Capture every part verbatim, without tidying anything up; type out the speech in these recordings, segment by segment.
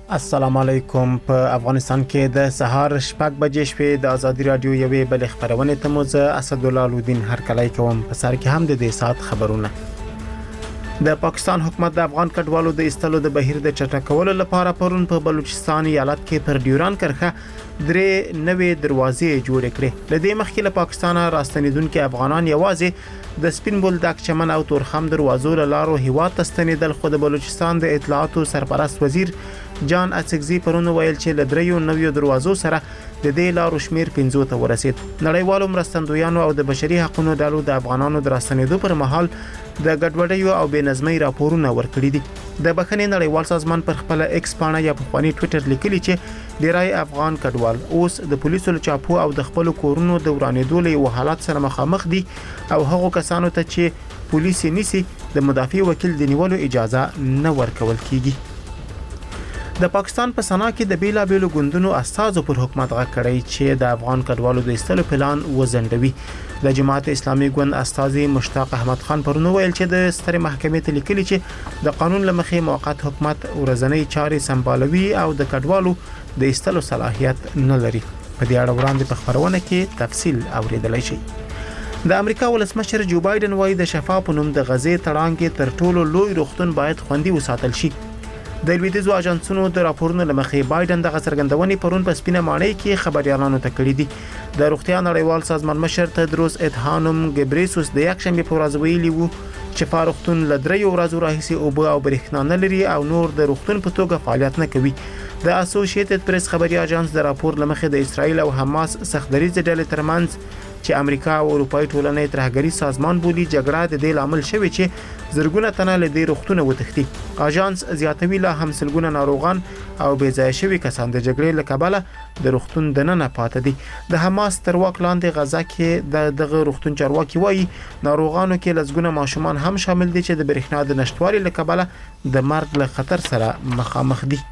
السلام علیکم. په افغانستان کې د سهار شپږ بجې شپې د ازادي رادیو یوې بل خبرونه ته مو زه اسدالله الدین هرکلی کوم. په سر کې هم د دې سات خبرونه. د پاکستان حکومت د افغان کډوالو د ایستلو د بهیر د چټکولو لپاره پرون په بلوچستان ایالت کې پر ډیوران کرخه درې نوې دروازې جوړ کړې. لدې مخکې له پاکستان راستنیدونکو افغانان یوازې د سپین بولدک چمن او تورخم دروازو لارو هیواد تستنیدل. خو د بلوچستان د اطلاعاتو سرپرست وزیر جان اڅکزي پرون ویل چې لدریو نویو دروازو سره د دې لارو شمیر پنځو ته ورسید. نړیوالو مرستندویانو او د بشري حقوقو ډلو د افغانانو د راستنیدو پر مهال د ګډوډۍ او بې نظمۍ راپورونه ورکړي دي. د بخښنې نړیوال سازمان پر خپل ایکس پاڼه یا په خواني ټوئیټر لیکلي چې ډیرای افغان کډوال اوس د پولیسو له چاپو او د خپل کورونو د ورانېدو له حالت سره مخامخ دي او هغو کسانو ته چې پولیس نیسي د مدافع وکیل د نیولو اجازه نه ورکول کیږي. د پاکستان په سنا کې د بیلا بیلو ګوندونو استازو پر حکومت غږ کړی چې د افغان کډوالو د ایستلو پلان وزندوي. د جماعت اسلامي ګوند استازي مشتاق احمد خان پرون ویل چې د سترې محکمې ته لیکلي چې د قانون لمخې موقت حکومت ورځنی چارې سمبالوي او د کډوالو د ایستلو صلاحیت نه لري. په دې اړه وړاندې په خبرونه کې تفصیل اوریدلای شي. د امریکا ولسمشر جو بایدن وايي د شفا په نوم د غزې تړانګې تر ټولو لوی روغتون باید خوندي وساتل شي. د لویدیځو اژانسونو د راپورونو لمخې بایدن د څرګندونې پرون په سپینه ماڼۍ کې خبريالانو ته کړې دي. د روغتیا نړیوال سازمان مشر تدروس ادهانوم ګبریسوس د یک شنبه په ورځ ویلي وو چې فارغتون لدریو ورځو راهیسې اوبه او برېښنا نه لري او نور د روغتون په توګه فعالیت نه کوي. د اسوسییټډ پریس خبري اژانس د راپور لمخې د اسرایل او حماس سختدریځ ډلې ترمنځ چې امریکا او اروپای ټولنې ترهګری سازمان بولی جګړه د دې لامل شوی چې زرګونه تنه له دې روغتونه وتښتي. اژانس زیاتوي لا هم سلګونه ناروغان او بې ځای شوي کسان د جګړې له کبله د روغتون دننه پاتې دي. د حماس تر واک لاندې غزا کې د دغه روغتون چارواکي وایي ناروغانو کې لږونه ماشومان هم شامل دي چې د برېښنا د نشټوالي له کبله د مرګ له خطر سره مخامخ دي.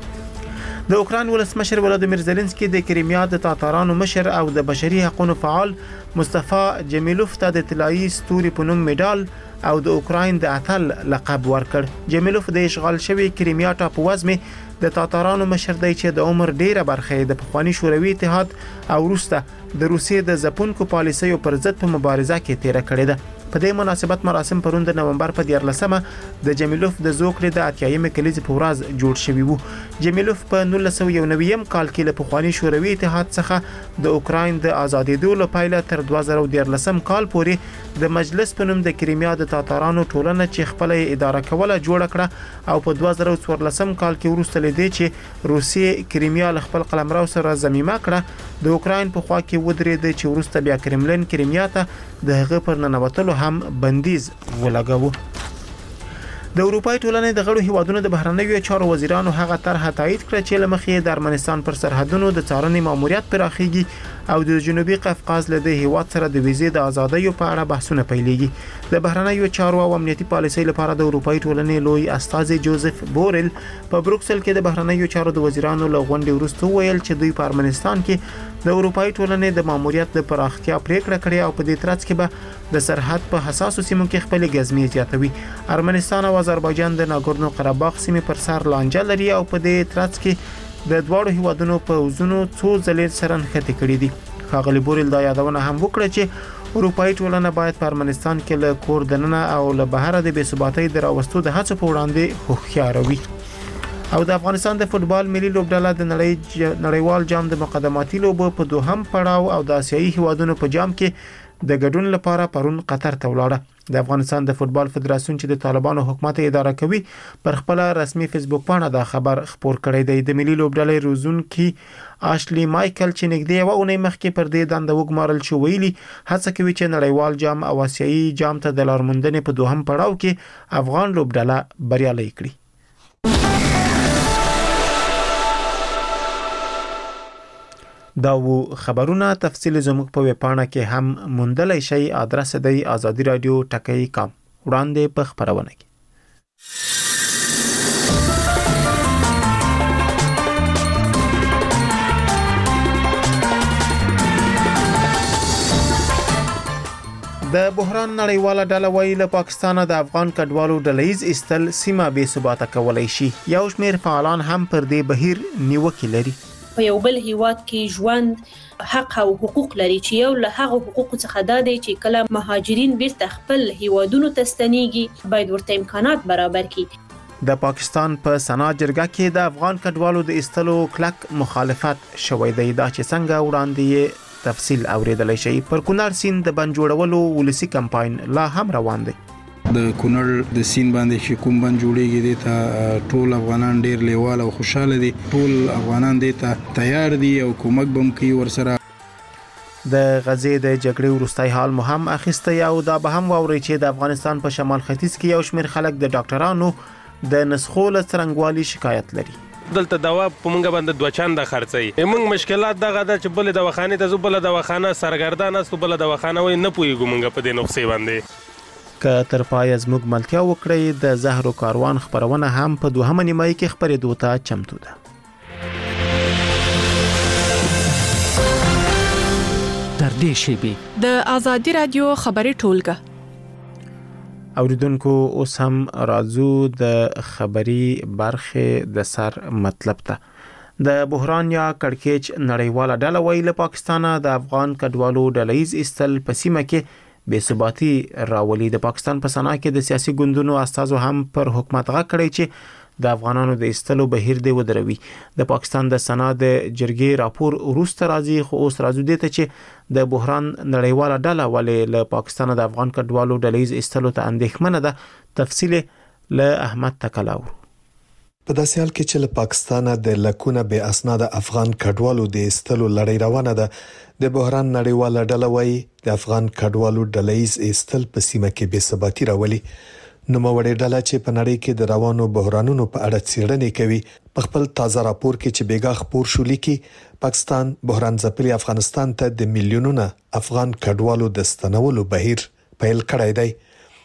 د اوکراین ولسمشر ولادیمیر زيلنسکي د کریمیا د تاتارانو مشر او د بشري حقوقو فعال مصطفی جمیلوف ته د طلایی ستوري په نوم میډال او د اوکراین د اتل لقب ورکړ. جمیلوف د اشغال شوی کریمیا ټاپووزمې د تاتارانو مشر دی چې د عمر ډیره برخه د پخوانی شوروي اتحاد او روسته د روسیې د ځپونکو پالیسیو پر ضد په مبارزه کې تیر کړې ده. په دې مناسبت مراسم پرون د نومبر په دیارلسمه د جمیلوف د زوکړې د اتیایم کلیزې په ورځ جوړ شوی وو. جمیلوف په نولس سوه یو نوي کال کې له پخوانی شوروي اتحاد څخه د اوکراین د ازادېدو لپاره تر دوه زره دیارلسم کال پورې د مجلس په نوم د کریمیا د تاتارانو ټولنه چې خپل اداره کوله جوړ کړه او په دوه زره څوارلسم کال کې وروسته لیدې چې روسیې کریمیا له خپل قلمرو سره ضمیمه کړه. د اوکراین په خوا کې ودرېد چې وروسته بیا کرملین کریمیا ته د هغه پر ننوتلو هم بندیز ولګاوه. د اروپای ټولنې د غړو هیوادونو د بهرنیو چارو وزیرانو هغه طرحه تایید کړه چې لمخې د ارمنستان پر سرحدونو د څارنې ماموریت پراخیږي او د جنوبي قفقاز له د هیواد سره د ویزې د ازادۍ په اړه بحثونه پیلېږي. د بهرنیو چارو او امنیتي پالیسۍ لپاره د اروپای ټولنې لوی استازي جوزف بورل په بروکسل کې د بهرنیو چارو د وزیرانو له غونډې وروسته ویل چې دوی په ارمنستان کې د اروپای ټولنې د ماموریت د پراختیا پریکړه کړې او په دې ترڅ کې به د سرحد په حساسو سیمو کې خپل ګزمې زیاتوي. ارمنستان او آذربایجان د ناګورنو قرهباغ سیمې پر سر لانجه لري او په دې ترڅ کې د دواړو هیوادونو په وزونو څو ځلې سره نښتې کړې دي. ښاغلي بورل دا یادونه هم وکړه چې اروپای ټولنه باید په ارمنستان کې له کور دننه او له بهر د بې ثباتۍ د راوستو د هڅو په وړاندې هوښیار وي. او د افغانستان د فوتبال ملي لوبډله د نړۍ نړیوال جام د مقدماتي لوبو په دوهم پړاو او د آسیایي هیوادونو په جام کې د ګډون لپاره پرون قطر ته ولاړه. د افغانستان د فوتبال فدراسیون چې د طالبانو حکومت اداره کوي پر خپل رسمي فیسبوک باندې دا خبر خبر کړی دی. د ملي لوبډلې روزونکي آشلی مایکل چې نږدې یو اونۍ مخکې پر دې دنده وګمارل شو ویلي هڅه کوي چې نړیوال جام او آسیایي جام ته د لارموندنې په دوهم پړاو کې افغان لوبډله بریالۍ کړي. دا و خبرونه تفصیل زموږ په ویب پاڼه کې هم موندلای شئ. ادرس دی آزادی رادیو ټکی کام. وړاندې په خبرونه کې د بحران نړیواله ډله وایي له پاکستانه د افغان کډوالو ډلهیز ایستل سیمه بې ثباته کولی شي. یو شمېر فعالان هم پر دې بهیر نیوکې لري. په یو بل هیواد کې ژوند حق او حقوق لري چې یو له هغه حقوقو څخه دا دی چې کله مهاجرین بیرته خپل هیوادونو ته ستنېږي باید ورته امکانات برابر کړي. د پاکستان په سنا جرګه کې د افغان کډوالو د ایستلو کلک مخالفت شوی دی. دا چې څنګه وړاندې تفصیل اوریدلای شي. پر کونړ سیند د بند جوړولو ولسی کمپاین لا هم روان دی. د کونړ د سیند باندې چې کوم بند جوړیږي د ته ټول افغانان ډیر لیوال او خوشاله دي. ټول افغانان د ته تیار دي او کومک بم کوي ورسره. د غزې د جګړې وروستۍ حال مهم اخیسته او دا به هم ووري چې د افغانستان په شمال ختیځ کې یو شمېر خلک د ډاکټرانو د نسخو له څرنګوالي شکایت لري. دلته دوا په مونږ باندې دوه چنده خرڅي. مونږ مشکلات دغه د چې بل دواخانه ته زو بل دواخانه سرګردان است بل دواخانه وای نه پويګو مونږ په دې نقصې باندې. که تر پای زموږ ملتیا وکړي د زهر کاروان خبرونه هم په دوهمه نیمه کې خبرېدو ته چمتو ده. تر دې شیبي د آزادي رادیو خبري ټولګه اوریدونکو اوس هم راځو د خبري برخه د سر مطلب ته. د بحران یا کڑکېچ نړیواله ډله وایي له پاکستانه د افغان کډوالو ډلهیز ایستل په سیمه کې بې ثباتي راولي. د پاکستان په سنا کې د سیاسي ګوندونو استازو هم پر حکومت غږ کړی چې د افغانانو د ایستلو بهیر دی ودروي. د پاکستان د سنا د جرګې راپور وروسته راځي خو اوس راځو دي ته چې د بحران نړیواله ډله ولې له پاکستان د افغان کډوالو ډلهیز ایستلو ته اندېښمنه ده. تفصیل له احمد تکلاو. په داسې حال کې چې له پاکستانه د لکونه بې اسناد افغان کډوالو د ایستلو لړۍ روانه ده، د بحران نړیواله ډله وایي د افغان کډوالو ډلهیز ایستل په سیمه کې بې ثباتي راولي. نو موړې ډله چې په نړۍ کې د روانو بحرانونو په اړه څېړنې کوي په خپل تازه راپور کې چې بیګا خبر شو لیکي پاکستان بحران ځپلي افغانستان ته د میلیونونو افغان کډوالو د ستنولو بهیر پیل کړی دی.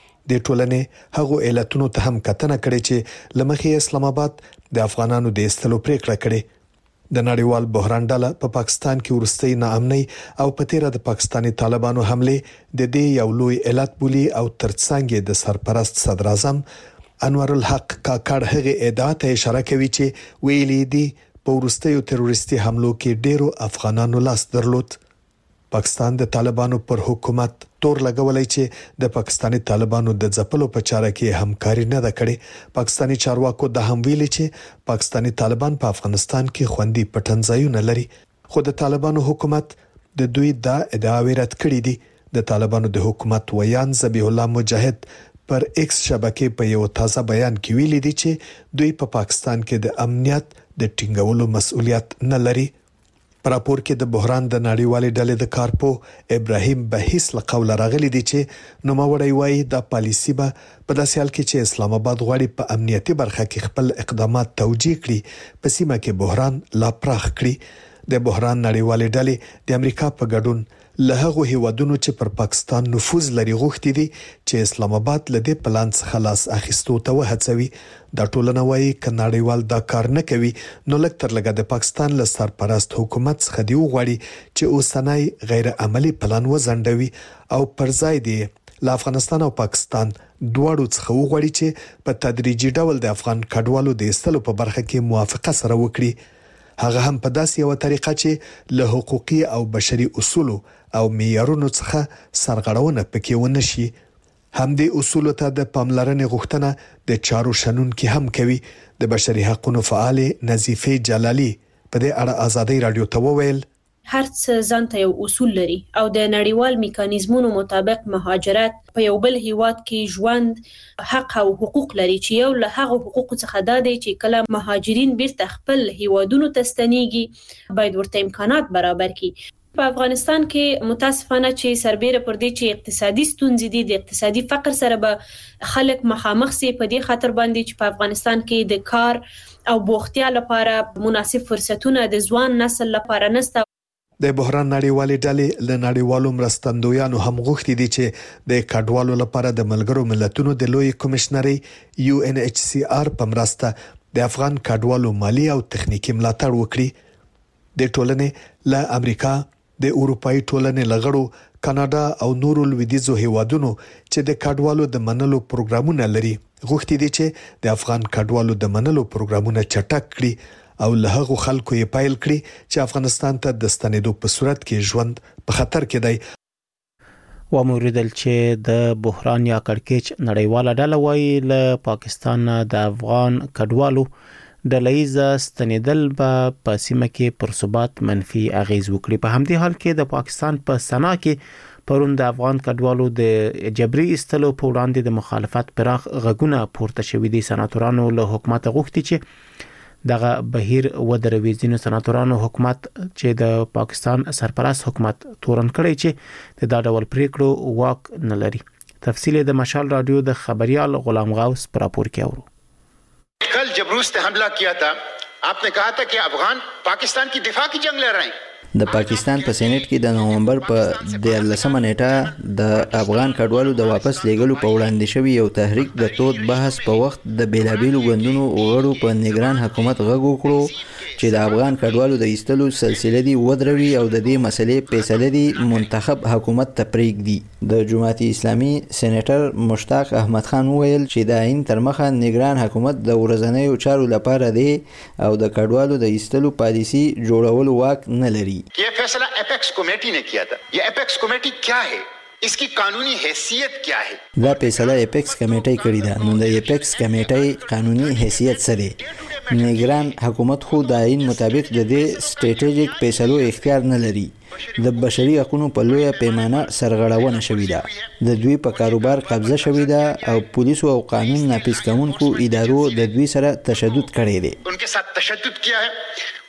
د ټولنې هغو علتونو ته هم کتنه کړې چې لمخې اسلام آباد د افغانانو د ایستلو پریکړه کړې. د نړیوال بحران ډله په پا پاکستان کې ورستۍ ناامنۍ او په تیره د پاکستاني طالبانو حمله د دې یو لوی علت بولی او ترڅنګ د سرپرست صدر اعظم انور الحق کاکړ هغه ادعا ته اشاره کوي چې ویلي دي په ورستیو تروریستي حملو کې ډیرو افغانانو لاس درلود. پاکستان د طالبانو پر حکومت تور لګولای چې د پاکستاني طالبانو د ځپلو په چاره کې همکاري نه ده کړې. پاکستاني چارواکو د هم ویلي چې پاکستاني طالبان په افغانستان کې خوندي پټنځایونه لري، خو د طالبانو حکومت د دوی دا ادعاوې رد کړې دي. د طالبانو د حکومت ویان ذبیح الله مجاهد پر ایکس شبکې په یو تازه بیان کې ویلي دي چې دوی په پا پاکستان کې د امنیت د ټینګولو مسؤلیت نه لري. پر راپور کې د بحران د نړیوالې ډلې د کارپو ابراهیم بهیس له قوله راغلي دي چې نوموړی وایي دا پالیسی به په داسې حال کې چې اسلام آباد غواړي په امنیتي برخه کې خپل اقدامات توجیه کړي په سیمه کې بحران لا پراخ کړي. د بحران نړیوالې ډلې د امریکا په ګډون له هغو هیوادونو چې پر پاکستان نفوذ لري غوښتي دي چې اسلام آباد له دې پلان څخه لاس اخیستو ته وهڅوي. دا ټولنه وایي ک نړیوال دا کار نه کوي نو لکه تر لګه د پاکستان له سرپرست حکومت څخه دی وغواړي چې اوسنۍ غیر عملی پلان وزندوي او پر ځای دی له افغانستان او پاکستان دواړو څخه وغواړي چې په تدریجي ډول د افغان کډوالو د ایستلو په برخه کې موافقه سره وکړي. هغه هم په داسې یو طریقه چې له حقوقي او بشري اصولو او معیارونو څخه سرغړونه پکې ونه شي. هم د اصولو ته د پاملرنې غوښتنه د چارو شنن کې هم کوي. د بشري حقوقو فعال نظیفه جلالی په دې اړه آزادي رادیو ته وویل هر څه ځانته یو اصول لري او د نړیوال میکانیزمونو مطابق مهاجرت په یو بل هیواد کې ژوند حق او حقوق لري چې یو له هغه حقوقو څخه دا دی چې کله مهاجرین بیرته خپل هیوادونو ته ستنېږي باید ورته امکانات برابر کړي. په افغانستان کې متاسفانه چې سربېره پر دې چې اقتصادي ستونزې دي د اقتصادي فقر سره به خلک مخامخ سي په دې خاطر باندې چې په افغانستان کې د کار او بوختیا لپاره مناسب فرصتونه د ځوان نسل لپاره نشته. د بحران نړیوالې ډلې له نړیوالو مرستندویانو هم غوښتي دي چې د کډوالو لپاره د ملګرو ملتونو د لوی کمشنري یو ان ایچ سی آر په مرسته د افغان کډوالو مالی او تخنیکی ملاتړ وکړي. د ټولنې له امریکا د اروپאי ټولنې لغړو کاناډا او نورو لویدیځو هیوادونو چې د کډوالو د منلو پروګرامونه لري غوښتي دي چې د افغان کډوالو د منلو پروګرامونه چټک کړي او له هغو خلکو یې پایل کړي چې افغانستان ته د ستنېدو په صورت کې ژوند په خطر کې دی. و موریدل چې د بحران یا کړکېچ نړیواله ډله وایي له پاکستان د افغان کډوالو ډله‌ییز ستنېدل به په سیمه کې پر ثبات منفي اغیز وکړي. په همدې حال کې د پاکستان په سنا کې پرون د افغان کډوالو د جبري استلو په وړاندې د مخالفت پراخ غږونه پورته شوي دي. سناتورانو له حکومت غوښتي چې دغه بهیر ودروي. ځینو سناتورانو حکومت چې د پاکستان سرپرست حکومت تورن کړی چې د دا ډول پریکړو واک نه لري. تفصیل د مشال رادیو د خبريال غلام غوث پر راپور کې اورو. कल जब रूस ने हमला किया था आपने कहा था कि अफगान पाकिस्तान की दिफा की जंग लड़ रहे हैं. د پاکستان په سېنات کې د نومبر په دیارلسمه نیټه د افغان کډوالو د واپس لیږلو په وړاندې شوی یو تحریک د تود بحث په وخت د بیلابیلو ګوندونو غړو په نگران حکومت غږ وکړو چې د افغان کډوالو د ایستلو سلسله دی ودروي او د دې مسلې فیصله دی منتخب حکومت ته پرېږدي. د جماعت اسلامي سېنیټر مشتاق احمد خان وویل چې د عین تر مخه نگران حکومت د ورځنیو چارو لپاره دی او د کډوالو د ایستلو پالیسي جوړولو واک نه لري. ये फैसला एपेक्स कमेटी ने किया था. ये एपेक्स कमेटी क्या है? इसकी कानूनी हैसियत क्या है? دا فیصله اپیکس کمیټه کړې ده. نو د اپیکس کمیټې قانوني حیثیت څه دی؟ نگران حکومت خو د آئین مطابق د دې سټریټیجیک فیصلو اختیار نه لري. د بشري حقوقو په لویه پیمانه سرغړونه شوې ده. د دوی په کاروبار قبضه شوې ده او پولیسو او قانون نافذ کوونکو ادارو د دوی سره تشدد کړی دی. उनके साथ तशद्दुद किया है.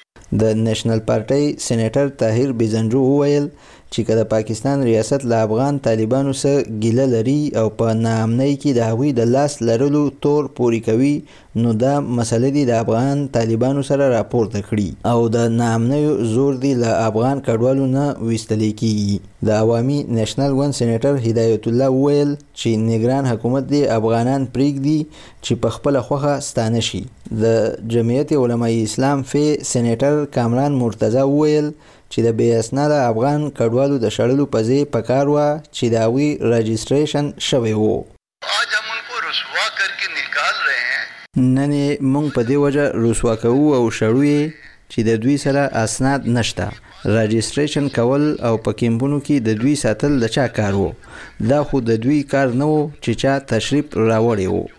د نېشنل پارټي سېنیټر طاهر بیزنجو وویل چې کله پاکستان ریاست له افغان طالبانو سره ګیله لري او په ناامنۍ کې د هغوی د لاس لرلو تور پوري کوي نو دا مسله دی د افغان طالبانو سره راپورته کړي او د ناامنۍ زور دی له افغان کډوالو نه ویستل کیږي. د عوامي نېشنل ګوند سېنیټر هدایت الله وویل چې نگران حکومت دی افغانان پرېږدي چې په خپل خوخه ستانه شي. د جمعیت علماء اسلام فی سېنیټر کامران مرتضی وویل چې د بې اسناده افغان کډوالو د شړلو په ځای پکار و چې د هغوی رجسټریشن شوی و. आज हम उनको रसवा करके निकाल रहे हैं. نن موږ په دې وجه رسوا کوو او شړو یې چې د دوی سره اسناد نشته. رجسټریشن کول او په کیمپونو کې د دوی ساتل د چا کار وو؟ دا خو د دوی کار نه وو چې چا تشریف راوړی وو.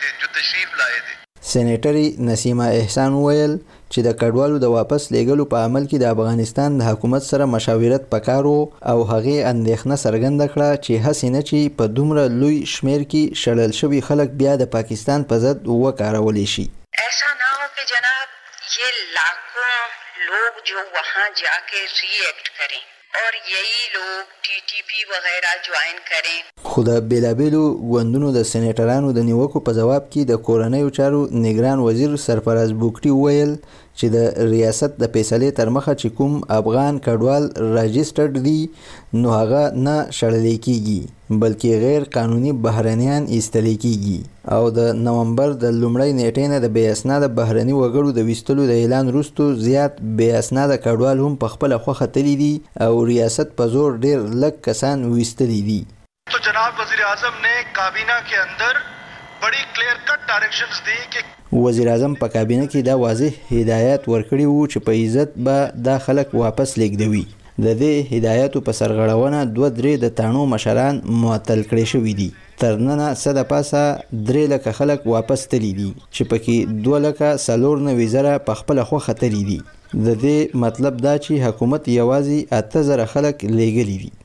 سېنیټري نسیمه احسان وویل چې د کډوالو د واپس لیږلو په عمل کې د افغانستان د حکومت سره مشاورت پکار وو او هغې اندېښنه څرګنده کړه چې هسې نه چې په دومره لوی شمیر کې شړل شوي خلک بیا د پاکستان په ضد وکارولی شي. ایسا نہ ہو کہ جناب یہ لاکھوں لوگ جو وہاں جا کے ری ایکٹ کریں اور یہی لوگ ٹی ٹی پی وغیرہ جوائن کریں. خو د بیلابیلو ګوندونو د سېنیټرانو د نیوکو په جواب کې د کورنیو چارو نگران وزیر سرفراز بوکټي وویل چې د ریاست د فیصلې تر مخه چې کوم افغان کډوال راجسټرډ دي نو هغه نه شړل کیږي بلکې غیر قانوني بهرنیان ایستل کیږي او د نومبر د لومړۍ نیټې نه د بې اسناده بهرني وګړو د ویستلو د اعلان وروسته زیات بې اسناده کډوال هم په خپله خوښه تللي دي او ریاست په زور ډیر لږ کسان ویستلي دي. तो जनाब वजीर आजम ने काबीना के अंदर बड़ी क्लियर कट डायरेक्शंस दी कि وزیر اعظم په کابینه کې دا واضح هدایت ورکړي وو چې په عزت به دا خلک واپس لیږدوي. د دې هدایتو په سرغړونه دوه درې د تاڼو مشران معطل کړي شوي دي. تر ننه څه د پاسه درې لکه خلک واپس تللي دي چې پکې دوه لکه څلور نوي زره په خپله خوښه تللي دي. د دې مطلب دا چې حکومت یوازې اته زره خلک لیږلي دي.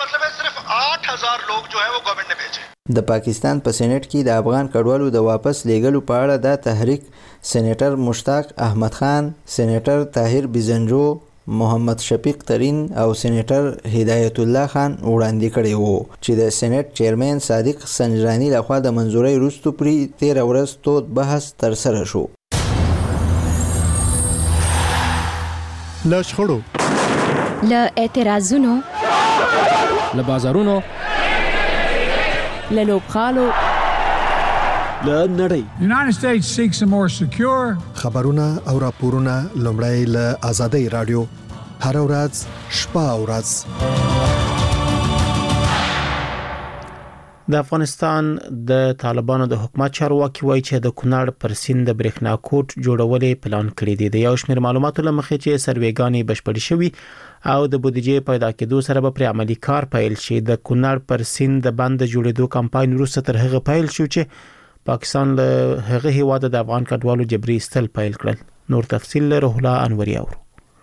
د پاکستان په سېنات کې د افغان کډوالو د واپس لیږلو په اړه دا تحریک سېنیټر مشتاق احمد خان، سېنیټر طاهر بیزنجو، محمد شفیق ترین او سېنیټر هدایت الله خان وړاندې کړی وو چې د سېنات چیرمن صادق سنجرانی لخوا د منظورۍ وروسته پرې تېره ورځ تود بحث ترسره شو. له شخړو، له اعتراضونو، له بازارونو، له لوبغالو، له نړۍ. United States seeks a more secure. خبرونه او راپورونه لومړی له آزادۍ رادیو هر ورځ شپه او ورځ د افغانستان د طالبانو د حکومت چارواکي وایي چې د کونړ پر سیند د برېښنا کوټ جوړولې پلان کړی دی. د یو شمېر معلوماتو له مخې چې سروېګانې بشپړې شوي او د بودیجې پیدا کېدو سره به پر عملی کار پیل شي. د کونړ پر سیند د بند جوړېدو کمپاین وروسته تر هغه پیل شو چې پاکستان له هغه هیواد د افغان کډوالو جبري استل پیل کړل. نور تفصیل له روح الله انوري اورو.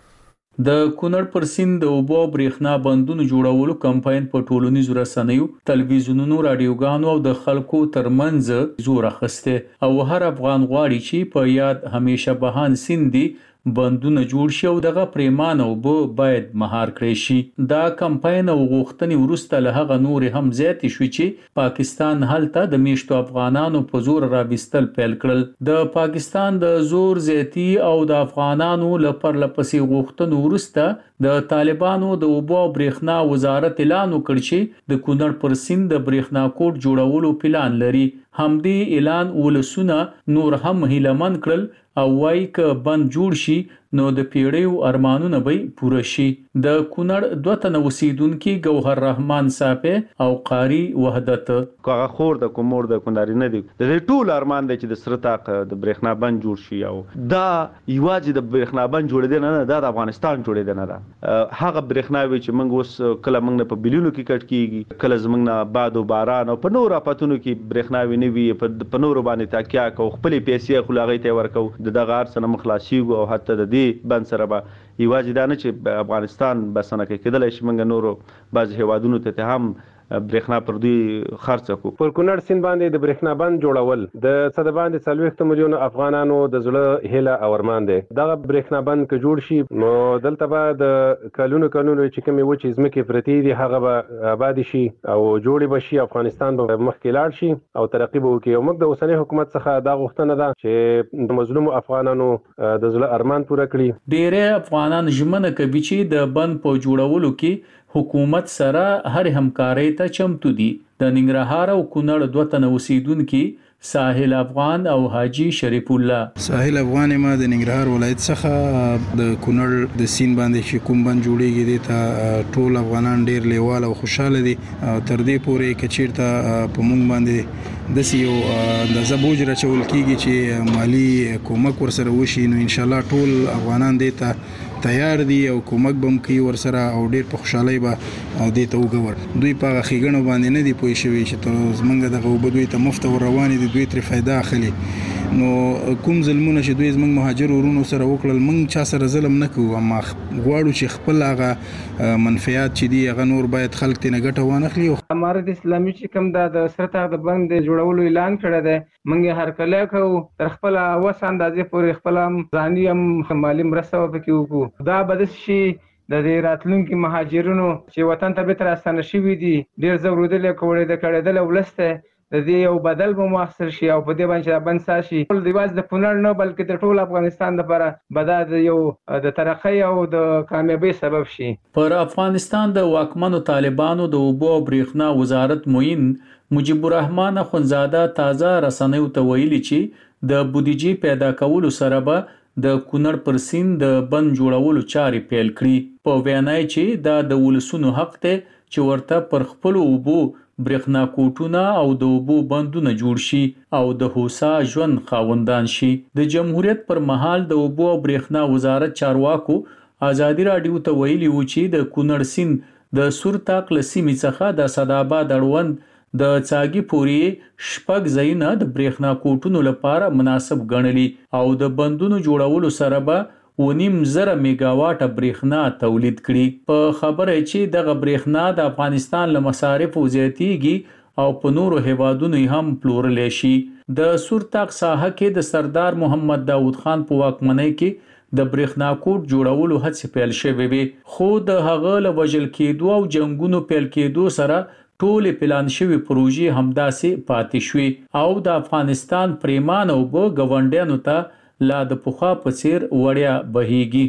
د کونړ پر سیند د اوبو برېښنا بندونو جوړولو کمپاین په ټولنیزو رسنیو، تلویزیونونو، رادیوګانو او د خلکو ترمنځ زور اخیسته او هر افغان غواړي چې په یاد همیشه بهان سیند دی بندونه جوړ شي او دغه پریمان او به باید مهار کړی شي. دا کمپاین او غوښتنې وروسته له هغه نور هم زیات شوي چې پاکستان هلته د میشتو افغانانو په زور رابستل پیل کړل. د پاکستان د زور زیاتی او د افغانانو لپاره لپسې غوښتنو وروسته د طالبانو د اوبو برېښنا وزارت اعلان وکړ چې د کونړ پر سیند د برېښنا کوټ جوړولو پلان لري. همدې اعلان ولسونه نور هم هیلمن کړل او وایي که بند جوړ شي نو د پیړیو ارمانونه به پوره شي. د کونړ دوه تنه اوسیدونکي ګوهر رحمان صاحب او قاری وحدت هغه خور د کومور د کونړ نه دی د دې ټول ارمان دی چې د سره طاق د برېښنا بند جوړ شي او دا یوازې د برېښنا بند جوړېدل نه نه د افغانستان جوړېدل نه ده. هغه برېښنا وی چې موږ اوس کله موږ نه په بلیونو کې کټ کیږي، کله زموږ نه باد او باران او په نور اپاتونو کې برېښنا وی نه وي په نور باندې تاکیا کو خپل پیسې خلاغې ته ورکو د دغه ارسنه مخلاصيږي او حتی د دې بند سره به یوازې دا نه چې افغانستان بسنه کې کېدلی شي موږ نورو بعض هیوادونو ته هم برېښنا پر دوی خرڅ کو. پر کونړ سیند باندې د برېښنا بند جوړول د صد باندې څلوېښت میلیون افغانانو د زړه هیله او ارمان دی. دغه برېښنا بند که جوړ شي نو دلته به د کلونو کلونو چې کومې وچې ځمکې پرتې دي هغه به آباد شي او جوړې به شي، افغانستان به مخکې لاړ شي او ترقي به وکړي. او موږ د اوسنۍ حکومت څخه دا غوښتنه ده چې د مظلومو افغانانو د زړه ارمان پوره کړي. ډېری افغانان ژمنه کوي چې د بند په جوړولو کې حکومت سره هر همکارۍ ته چمتو دي. د ننګرهار او کونړ دوه تنه اوسیدونکي ساحل افغان او حاجی شریف الله. ساحل افغان ما د ننګرهار ولایت څخه د کونړ د سین باندې چې کوم بند جوړیږي د ته ټول افغانان ډیر لیوال او خوشاله دي. تر دې پورې کچیرته په مونږ باندې د سیو د زبوج راچول کیږي چې مالی کومک ورسره وشي نو ان شاء الله ټول افغانان دې ته تیار دي او کومک بم کوي ورسره او ډیر په خوشحالي به دې ته وګور. دوی په خېګنو باندې نه دی پوي شوی چې تر زمنګ دغه وبدوي ته مفت ور رواني دي دوی تر فائدہ اخلي. نو کوم ظلمونه چې دوی زمنګ مهاجر ورونو سره وکړل موږ چا سره ظلم نه کوو، اما غواړو چې خپل هغه منفعات چې دی هغه نور باید خلک ته نه ګټه وانخلي. امارت اسلامي چې کوم د سرته د بند جوړولو اعلان کړی دی موږ هر کله کوو تر خپل وس اندازې پورې خپل ځاني هم مالی مرسته وکړو وکړو. دا بدس شي د دې راتلونکي مهاجرونو چې وطن ته به تر استانه شوي دي ډیر ضروري له کوړې د کړېدل ولسته د دې یو بدل به مؤثر شي او په دې باندې بند ساشي ټول دیواز د کونړ نه بلکې د ټول افغانستان لپاره بدا د یو د ترقۍ او د کامیابی سبب شي. پر افغانستان د واکمنو طالبانو د اوبو او برېښنا وزارت معین مجيب الرحمن اخونزاده تازه رسنیو ته ویلي چې د بودیجې پیدا کولو سره به د کونړ پر سیند د بند جوړولو چارې پیل کړي. په وینای چې دا د ولسونو حق ته چې ورته پر خپل اوبو برېښنا کوټونه او د اوبو بندونه جوړ شي او د هوسا ژوند خاوندان شي. د جمهوریت پر مهال د اوبو او برېښنا وزارت چارواکو ازادي راډیو ته ویلي و چې د کونړ سیند د سورتاق له سیمې څخه د صداباد اړوند د څاګي پورې شپږ ځایونه د برېښنا کوټونو لپاره مناسب ګڼلي او د بندونو جوړولو سره به ونیم زره میگاواټه برېښنا تولید کړي. په خبره چې دغه برېښنا د افغانستان له مصارفو زیاتیږي او په نورو هیوادونو هم پلورلی شي. د سورتاق ساحه کې د سردار محمد داود خان په واکمنۍ کې د برېښنا کوټ جوړولو هڅې پیل شوې وې، خو د هغه له وژل کېدو او جنګونو پیل کېدو سره ټولې پلان شوي پروژې همداسې پاتې شوې او د افغانستان پریمان او به ګاونډیانو ته لا د پخوا په څیر وړیا بهیږي.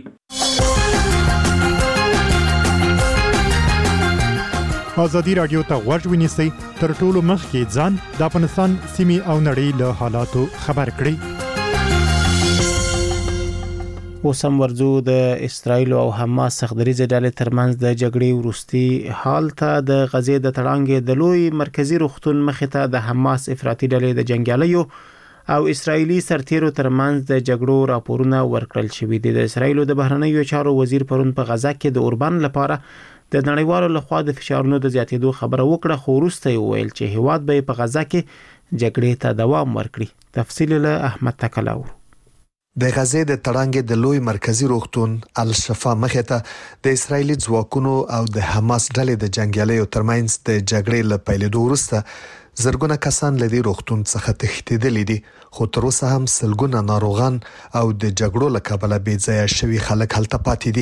ازادي راډیو ته غوږ ونیسئ تر ټولو مخکې ځان د افغانستان سیمې او نړۍ له حالاتو خبر کړئ. اوس هم ورځو د اسرایل او حماس سختدریزه ډلې ترمنځ د جګړې وروستي حال ته د غزې د تړانګې د لوی مرکزی روغتون مخې ته د حماس افراطي ډلې د جنگیالیو او اسرایلی سرتیرو ترمنځ د جګړو راپورونه ورکړل شوي دي. د اسرایل د بهرنیو چارو وزیر پرون په غزا کې د اوربان لپاره د نړیوالو لخوا د فشارونو د زیاتېدو خبره وکړه، خو وروسته یې وویل چې هیواد به په غزا کې جګړې ته دوام ورکړي. تفصیل له احمد تکلاو. د غزې د تړانګې د لوی مرکزی روغتون الشفا مخې ته د اسرایلی ځواکونو او د حماس ډلې د جنگیالیو ترمنځ د جګړې له پیلېدو وروسته زرګونه کسان له دې روغتون څخه تښتېدلي دي، خو تر اوسه هم سلګونه ناروغان او د جګړو له کبله بې ځایه شوي خلک هلته پاتې دي.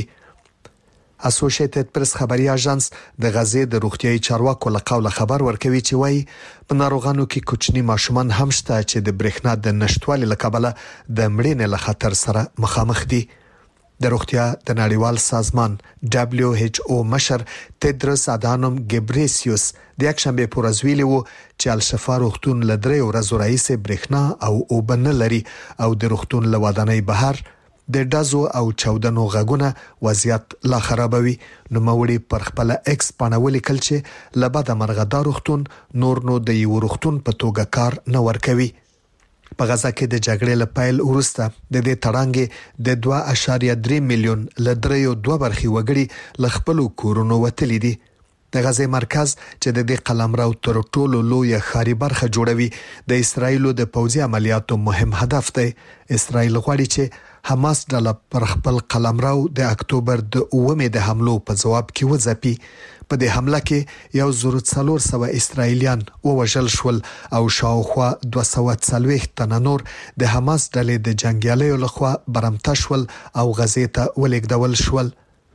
اسوسییټډ پریس خبري اژانس د غزې د روغتيایي چارواکو له قوله خبر ورکوي چې وايي په ناروغانو کې کوچني ماشومان هم شته چې د برېښنا د نشټوالي له کبله د مړینې له خطر سره مخامخ دي. د روغتیا د نړیوال سازمان دبليو ایچ او مشر تدرس ادانوم ګبریسیوس د یکشنبه پر ورځ ویلي وو چې الشفا روغتون له درې ورځو راهیسې برېښنا او اوبه نه لري او د روغتون له ودانۍ بهر د ډزو او چاودنو غږونه وضعیت لا خرابوي. نو موري پر خپل ایکس باندې ولیکل چې لبد مرغدار روغتون نور نو د یو روغتون په توګه کار نه ورکوي. په غزا کې د جګړې له پیل وروسته د دې تړانګې د دوه اعشاریه درې میلیون لدریو دوه برخي وګړي ل خپل کورونو وتلي دي. د غزې مرکز چې د دې قلمرو تر ټولو لوی خاري برخه جوړوي د اسرایل د پوځي عملیاتو مهم هدف دی. اسرایل غواړي چې حماس ډله پر خپل قلمرو د اکتوبر د اومې د حملو په جواب کې وځپي. په دې حمله کې یو زر څلور سوه اسرایلیان ووژل شول او شاوخوا دوه سوه څلوېښت تنه نور د حماس ډلې د جنگیالیو لخوا برمته شول او غزې ته ولېږدول شول.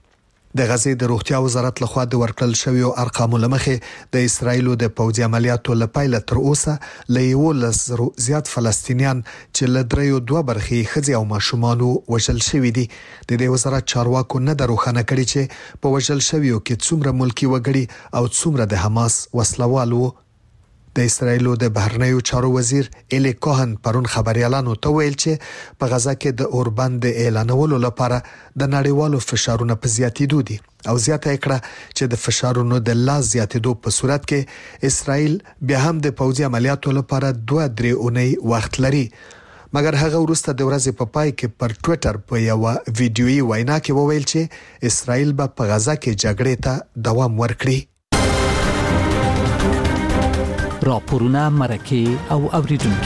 د غزې د روغتیا وزارت لخوا د ورکړل شویو ارقامو لمخې د اسرایل د پوځي عملیاتو لپاره تر اوسه له یولس زرو زیات فلسطینیان چې له دریو دوه برخې ښځې او ماشومان وژل شوي دي. د دې وزارت چارواکو نه دروخانه کړي چې په وژل شویو کې څومره ملکی وګړي او څومره د حماس وسلوال وو. د اسرایل د بهرنیو چارو وزیر الی کوهن پرون خبريالانو ته ویل چې په غزا کې د اوربان د اعلانولو لپاره د نړیوالو فشارونو په زیاتېدو دي او زیاته کړه چې د فشارونو د لا زیاتېدو په صورت کې اسرایل بیا هم د پوځي عملیاتو لپاره دوه درې اونۍ وخت لري. مګر هغه وروسته د ورځې په پای کې پر ټوئیټر په یو ویډیويي وینا کې وویل چې اسرایل به په غزا کې جګړې ته دوام ورکړي. راپورونه مرکه او اوریدونکو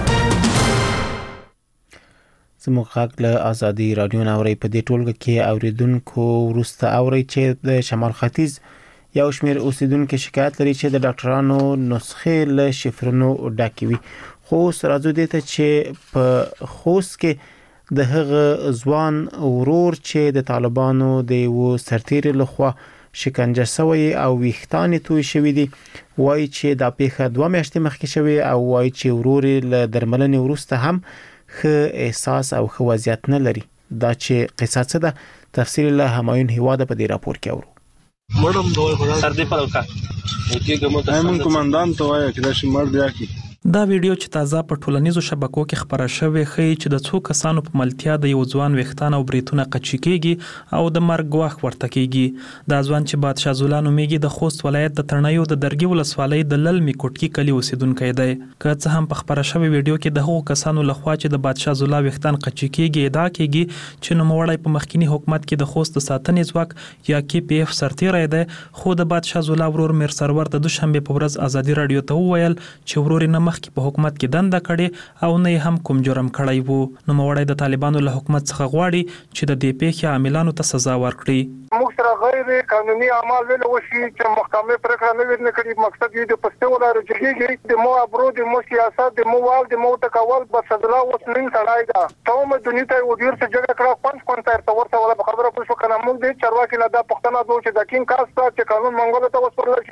زموږ غږ له ازادي رادیو نوري په دې ټولګه کې اوریدونکو ورسته اوري چې د شمال ختیځ یو شمېر اوسیدونکو شکایت لري چې د ډاکټرانو نسخې له شفرونو ډکې وي. خو سره دې ته چې په خوست کې د هغه ځوان ورور چې د طالبانو د یو سرتیر لخوا شکنجه شوی او ویښتانې توی شوی دي، وایي چې دا پیښه دوه میاشتې مخکې شوی او وایي چې ورور له درملنې وروسته هم ښه احساس او ښه وضعیت نه لري. دا چې قصه څه ده، تفصیل له همایون هیواده په دې راپور کې اورو. مړم دوی سر دې پلوکا کې کومه تاسو کومندان ته وایي چې دا شي مړ بیا کی. دا ویډیو چې تازه په ټولنیزو شبکو کې خبره شوې ښیي چې د څو کسانو په ملتیا د یو ځوان ویښتان او بریتونه قچي کېږي او د مرګ ګواښ ورته کېږي. دا ځوان چې بادشاه زولا نومیږي د خوست ولایت د ترنیو د درګي ولسوالۍ د للمي کوټکی کلی اوسیدونکی دی. که څه هم په خبره شوې ویډیو کې د هغو کسانو لخوا چې د بادشاه زولا ویښتان قچي کېږي ادعا کېږي چې نوموړی په مخکینی حکومت کې د خوست د ساتنې ځواک یا کې پی اف سرتیری دی، خو د بادشاه زولا ورور میر سرور د دوشنبه په ورځ ازادي رادیو ته وویل چې ورور نه کې په حکومت کې دنده کړي او نه هم کوم جرم کړی وو. نو موړی د طالبانو له حکومت څخه غواړي چې د دې پیښې عاملانو ته سزا ورکړي. موږ سره غیر قانوني اعمال ویل وشي چې محکمه پرېکړه نه ورنه کړي. مقصد یې د پښتو ولر جګیږي د مو ابرو د مو سیاست د مو وال د مو تکول بس صدلا وسنین سړای دا ته مې دنیا ته ودیر څخه جګړه کړه پنځ کونټر ته ورته ولا خبره پوښتنه کنه موږ د چرواکي نه دا پښتنه دوه چې د کین کاست چې قانون منګول ته وسپارل شي.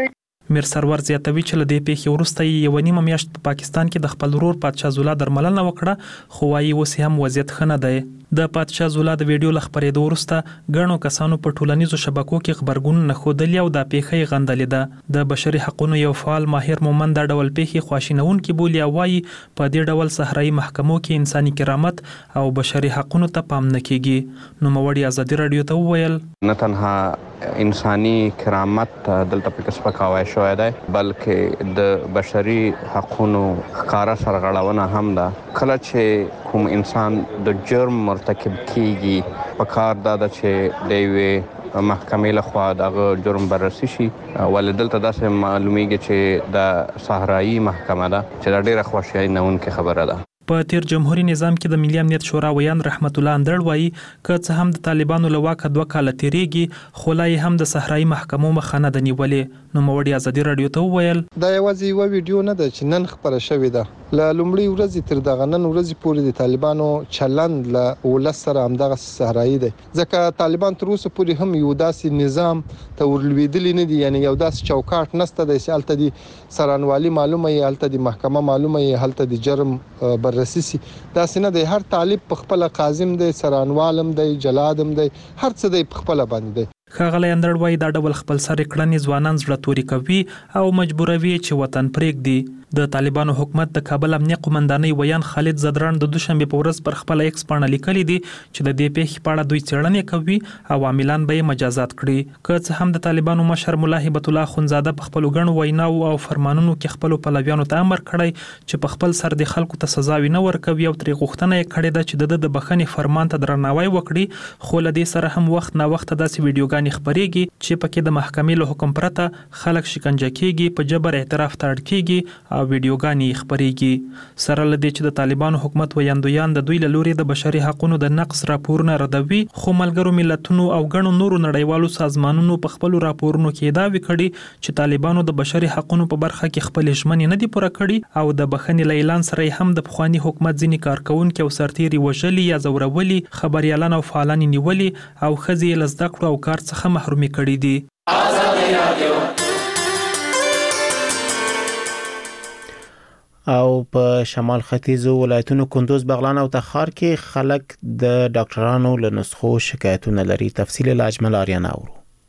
میر سرور زیاتوي چې له دې پیښې وروسته یو نیمه میاشت په پاکستان کې د خپل ورور پادشاه زولا درملنه وکړه خو وايي اوس هم وضعیت ښه نه دی. د پادشاه زولا د ویډیو له خپرېدو وروسته ګڼو کسانو په ټولنیزو شبکو کې خبرګونونه ښودلي او دا پیښه یې غندلې ده. د بشري حقوقو یو فعال ماهر مومند دا ډول پیښې خواشینونکې بولي او وایي په دې ډول صحرایي محکمو کې انساني کرامت او بشري حقوقو ته پام نه کیږي. نوموړي ازادي رادیو ته وویل نه تنها انساني کرامت دلته پکې سپکاوی شوی دی بلکې د بشري حقوقو ښکاره سرغړونه هم ده. کله چې کوم انسان د جرم مرتکب کیږي په کار دا ده چې د یوې محکمې لخوا دغه جرم بررسي شي ولې دلته داسې معلومیږي چې د صحرایي محکمه ده چې دا ډېره خواشینونکې خبره ده. په تیر جمهوریت نظام کې د ملي امنیت شورا ویان رحمت الله اندړ وایي که څه هم د طالبانو له واکه دوه کاله تیریږي خو لا یې هم د صحرایي محکمو مخه نه ده نیولې. نوموړي ازادي رادیو ته وویل دا یوازې یوه ویډیو نه ده چې نن خپره شوې ده. له لومړۍ ورځې تر دغه نن ورځې پورې د طالبانو چلند له ولس سره همدغه صحرایي دی ځکه طالبان تر اوسه پورې هم یو داسې نظام ته ورلوېدلي نه دي یعنی یو داسې چوکاټ نشته دی چې هلته د سرانوالي معلومه یې هلته د محکمه معلومه یې هلته د جرم بررسي سي. داسې نه دی. هر طالب په خپله قاضم دی سرانوالم دی جلادم دی هر څه دی په خپله باندې دی. ښاغلی اندړ وایي دا ډول خپل سرې کړنې ځوانان زړه توري کوي او مجبوروي چې وطن پرېږدي. د طالبانو حکومت د کابل امنیه قومندانۍ ویان خالد زدران د دوشنبې په ورځ پر خپل ایکس پاڼه لیکلي دي چې د دې پیښې په اړه دوی څېړنې کوي او عاملان به یې مجازات کړي. که څه هم د طالبانو مشر ملا هبت الله اخندزاده په خپلو ګڼو ویناو او فرمانونو کې خپلو پلویانو ته امر کړی چې په خپل سر د خلکو ته سزاوي نه ورکوي او ترې غوښتنه یې کړې ده چې د د بخښنې فرمان ته درناوی وکړي خو له دې سره هم وخت نا وخت داسې ویډیوګانې خپرېږي چې پکې د محکمې له حکم پرته خلک شکنجه کیږي په جبر اعتراف ته اړ کیږي او ویډیوګانې خپرېږي. سره له دې چې د طالبانو حکومت ویاندویان د دوی له لوري د بشري حقوقو د نقض راپورونه ردوي خو ملګرو ملتونو او ګڼو نورو نړیوالو سازمانونو په خپلو راپورونو کې دعوې کړي چې طالبانو د بشري حقوقو په برخه کې خپلې ژمنې نه دي پوره کړي او د بخښنې له اعلان سره هم د پخواني حکومت ځینې کارکوونکي او سرتیري وژلي یا ځورولي خبریالان او فعالان نیولي او ښځې یې له زده کړو او کار څخه محرومي کړي دي. او په شمال ختیځو ولایتونو کندوز بغلان او تخار کې خلک د ډاکټرانو له نسخو شکایتونه لري. تفصیل لاجمل آریان اورو.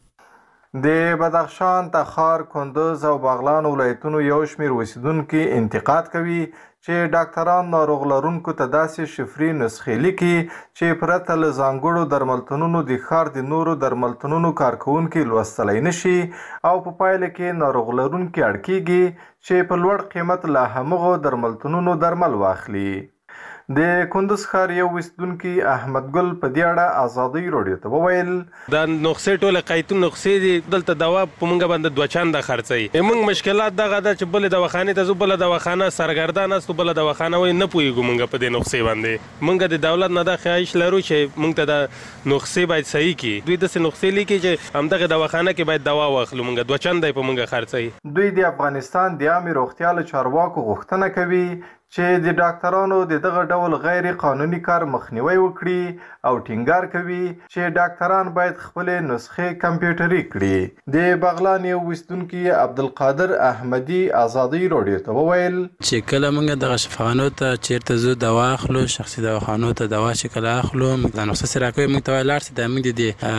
د بدخشان، تخار، کندوز او بغلان ولایتونو یو شمیر اوسیدونکو انتقاد کوي چې ډاکټران ناروغ لرونکو ته داسې شفري نسخې لیکي چې پرته له ځانګړو درملتونونو د ښار د نورو درملتونونو کارکوونکي لوستلی نشي او په پایله کې ناروغ لرونکي اړ کیږي چې په لوړ قیمت له همغو درملتونونو درمل واخلي. د کندوز ښار یو اوسیدونکي احمد ګل په دې اړه ازادي رادیو ته وویل دا نسخې ټوله قیتون نسخې دي دلته دوا په مونږ باندې دوه چنده خرڅوي. موږ مشکلات دغه ده چې بلې دواخانې ته ځو بله دواخانه سرګردان استو بله دواخانه وایي نه پوهېږو مونږ په دې نسخې باندې. مونږ د دولت نه دا خواهش لرو چې مونږ ته د نسخې باید صحیح کړي. دوی داسې نسخې لیکي چې همدغه دواخانه کې باید دوا واخلو مونږ دوه چنده یې په مونږ خرڅوي. دوی د افغانستان د عامې روغتیا له چارواکو غوښتنه کوي چې د ډاکټرانو د دغه ډول غیر قانوني کار مخنیوي وکړي او ټینګار کوي چې ډاکټران باید خپلې نسخې کمپیوټري کړي. د بغلان یو اوسیدونکي عبدالقادر احمدي ازادي رادیو ته وویل چې کله موږ دغه شفاخانو ته چیرته زو دوا اخلو شخصي دواخانو ته دوا چې کله اخلو موږ د نسخه سره کوي موږ ته لاړ سي د موږ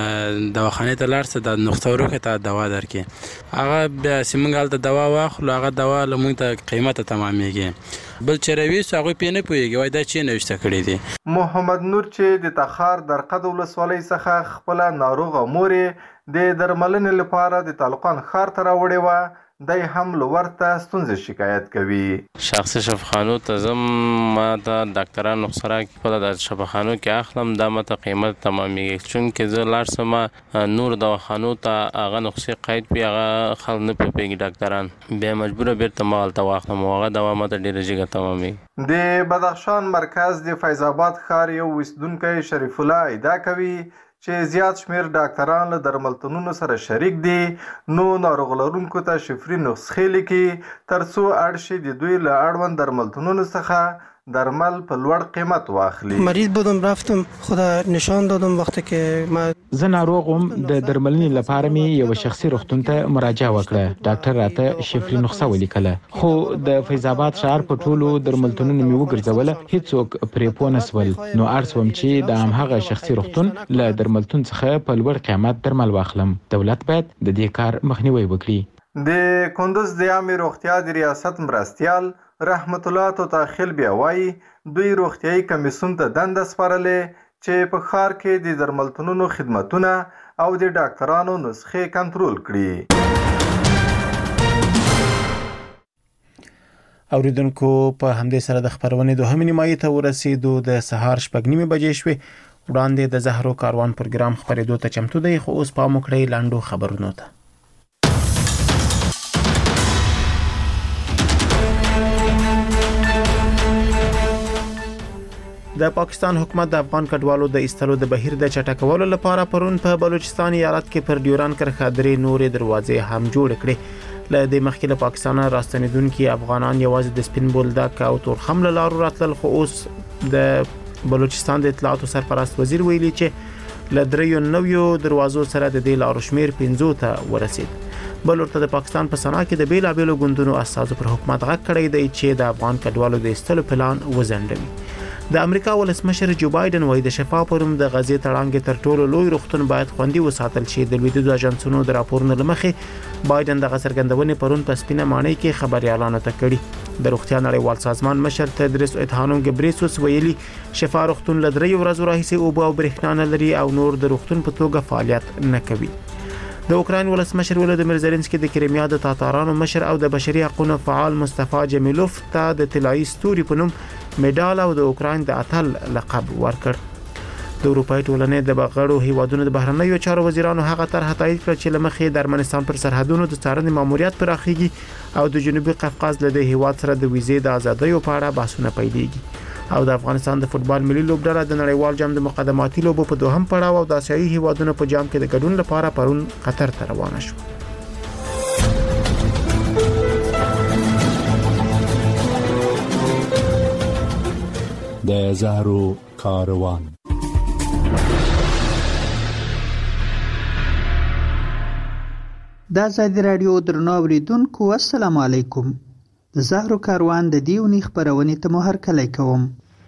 د دواخانې ته لاړ سي د نسخه ورکه ته دوا درکې هغه بیا سیمنګال ته دوا واخلو هغه دوا له موږ ته قیمته تمامېږي بل چروي هغه پینې پويږي وای دا چې نوښته کړی دي. محمد نور چې د تخار درقد ولسوالۍ څخه خپل ناروغ مور د درملنې لپاره د طالقان ښار ته راوړې و دای هم لورته ستونزې شکایت کوي. شخصي شفاخانو ته زم ما د ډاکټرانو سره خپل د شفاخانو کې اخلم دا ماته قیمت تمامېږي چونکې زه لاړ سم نور دواخانو ته هغه نسخې قید پی هغه خلک نه پوهېږي ډاکټران بیا مجبوره بیرته ما هلته واخلم او هغه دوا ماته ډېره جګه تمامېږي. د بدخشان مرکز د فیض آباد ښار یو اوسیدونکی شریف الله ادعا کوي چې زیات شمیر ډاکټران له درملتونونو سره شریک دي نو ناروغ لرونکو ته شفري نسخې لیکي ترڅو اړ شي د دوی له اړوند درملتونونو څخه درمل په لوړ قیمت واخلي. مریض بودم رفتم خدا نشان دادم وقتی که ما زه ناروغم د درملنې لپاره می یو شخصي روغتون ته مراجعه وکړه. ډاکټر راته شفري نسخه ولیکله، خو د فیض آباد ښار په ټولو درملتونونو می وګرځوله، هیڅوک پرې پوه نسول. نو ارڅوم چې د همغه شخصي روغتون له درملتون څخه په لوړ قیمت درمل واخلم. دولت باید د دې کار مخنیوي وکړي. د کندوز د عامه روغتیا د ریاست مرستیال رحمت الله توتاخیل بیا وایي دوی روغتیايي کمیسیون ته دنده سپارلې چې په ښار کې د درملتونونو خدمتونه او د ډاکټرانو نسخې کنټرول کړي. اوریدونکو په همدې سره د خبرونې دوهمې نیمایي ته ورسېدو. د سهار شپږ نیمې بجې شوې. وړاندې د زهرو کاروان پروګرام خبرېدو ته چمتو دی، خو اوس پام وکړئ لاندو خبرونو ته. د پاکستان حکومت د افغان کډوالو د ایستلو د بهیر د چټکولو لپاره پرون په بلوچستان ایالت کې پر ډیوران کرښه درې نورې دروازې هم جوړ کړې. له دې مخکې له پاکستان راستنیدونکي افغانان یوازې د سپین بولدک او تورخم له لارو راتلل، خو اوس د بلوچستان د اطلاعاتو سرپرست وزیر ویلي چې له دریو نویو دروازو سره د دې لارو شمیر پنځو ته ورسید. بل ورته د پاکستان په سنا کې د بیلابیلو ګوندونو اساسو پر حکومت غږ کړی دی چې د افغان کډوالو د ایستلو پلان وزندوي. د امریکا ولسمشر جو بایدن وایي د شفا پروم د غزې تړانګې تر ټولو لوی روغتون باید خوندي وساتل شي. د لویدیځو اژانسونو د راپورونو لمخې بایدن د څرګندونې پرون په سپینه ماڼۍ کې خبريالانو ته کړي. د روغتیا نړیوال سازمان مشر تدریس ادهانوم ګبریسوس ویلي شفا روغتون له دریو ورځو راهیسې اوبه او برېښنا نه لري او نور د روغتون په توګه فعالیت نه کوي. د اوکراین ولسمشر ولادیمیر زيلنسکي د کریمیا د تاتارانو مشر او د بشري حقوقو فعال مصطفی جمیلوف ته د طلایي ستوري په نوم میډال او د اوکراین د اتل لقب ورکړ. د اروپای ټولنې د بغړو هیوادونو د بهرنیو چارو وزیرانو هغه طرح تایید کړ چې لمخې د ارمنستان پر سرحدونو د څارنې ماموریت پراخیږي او د جنوبي قفقاز له د هیواد سره د ویزې د ازادۍ په اړه بحثونه پیلېږي. او د افغانستان د فوتبال ملي لوبډله د نړیوال جام د مقدماتي لوبو په دوهم پړاو او د آسیایي هیوادونو په جام کې د ګډون لپاره پرون قطر ته روانه شو. د زهرو کاروان. دا ازادي رادیو درنو اوریدونکو السلام علیکم. د زهرو کاروان د دیونی خبرونې ته مو هرکلی کوم.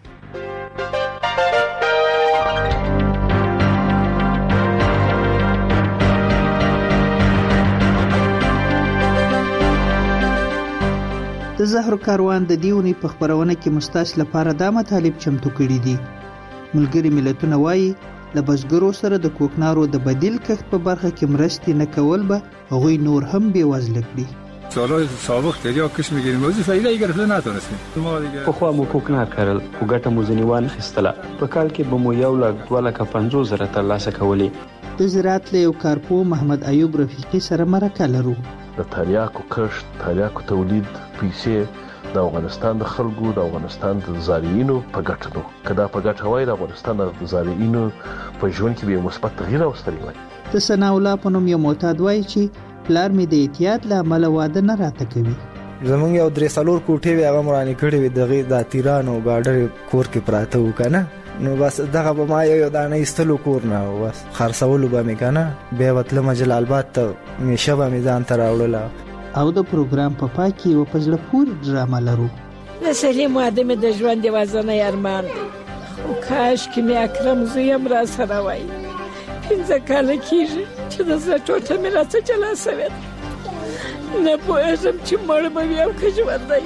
د زهرو کاروان د دیونی په خبرونه کې مستاس لپاره دا مطالب چمتو کړي دي. ملګری ملتونه وایي له بزګرو سره د کوکنارو د بدیل کښت په برخه کې مرستې نه کول به هغوی نور هم بېوزله کړي. سالهای سابق دریا کش میگیریم موضوع فایده گرفته نتونستیم. په خوا مو کوکنار کرل او ګټه مو ځنې وانه خیستله. په کال کې به مو یو لک دوه لکه پنځوس زره ترلاسه کولې. د زراعت له یو کارپو محمد ایوب رفیقي سره مرکه لرو. د تریاکو کښت، تریاکو تولید پیسې د افغانستان د خلکو د افغانستان د زارعینو په ګټه نو. که دا په ګټه وای د افغانستان د زارعینو په ژوند کې به مثبت تغییر راوستلی وای. د ثنا الله په نوم یو معتاد وایي چې پلار می د احتیاط له عمله واده نه راته کوي. زمونږ یو درې څلور کوټې وي هغه مرانې کړې وي دغې د تیرانو ګاډرې کور کې پراته وو که نه، نو بس دغه به ما یو دانه ایستلو کور نه بس خرڅولو به مې که نه، بیا به تلمه جلال آباد ته میشه به مې ځان ته راوړله. او د پروګرام په پای کې یوه په زړه پورې ډرامه لرو. د سلیم واده مې د ژوند یوازینی ارمان دی، خو کاش کې مې اکرم زوی هم را سره وای. پنځه کاله کېږي چې د زړه ټوټه مې راڅه جلا سوې ده. نه پوهېږم چې مړ به وي او که ژوندی.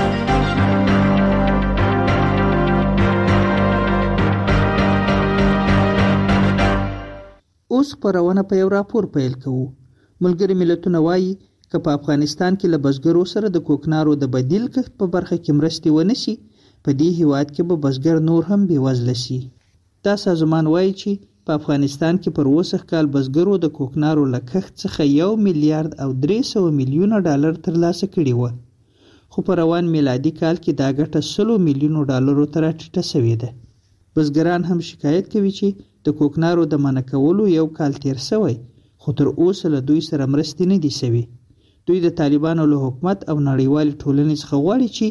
اوس خپرونه په یو راپور پیل کوو. ملګري ملتونه وایي که په افغانستان کې له بزګرو سره د کوکنارو د بدیل کښت په برخه کې مرستې ونه شي، په دې هیواد کې به بزګر نور هم بېوزله شي. دا سازمان وایي چې په افغانستان کې پر اوسه کال بزګرو د کوکنارو له کښت څخه یو میلیارډ او درې سوه میلیونه ډالر ترلاسه کړي وه، خو په روان میلادي کال کې دا ګټه سلو میلیونو ډالرو ته راټیټه سوې ده. بزګران هم شکایت کوي چې د کوکنارو د منع کولو یو کال تیر سوی، خو تر اوسه له دوی سره مرستې نه دي سوي. دوی د طالبانو له حکومت او نړیوالې ټولنې څخه غواړي چې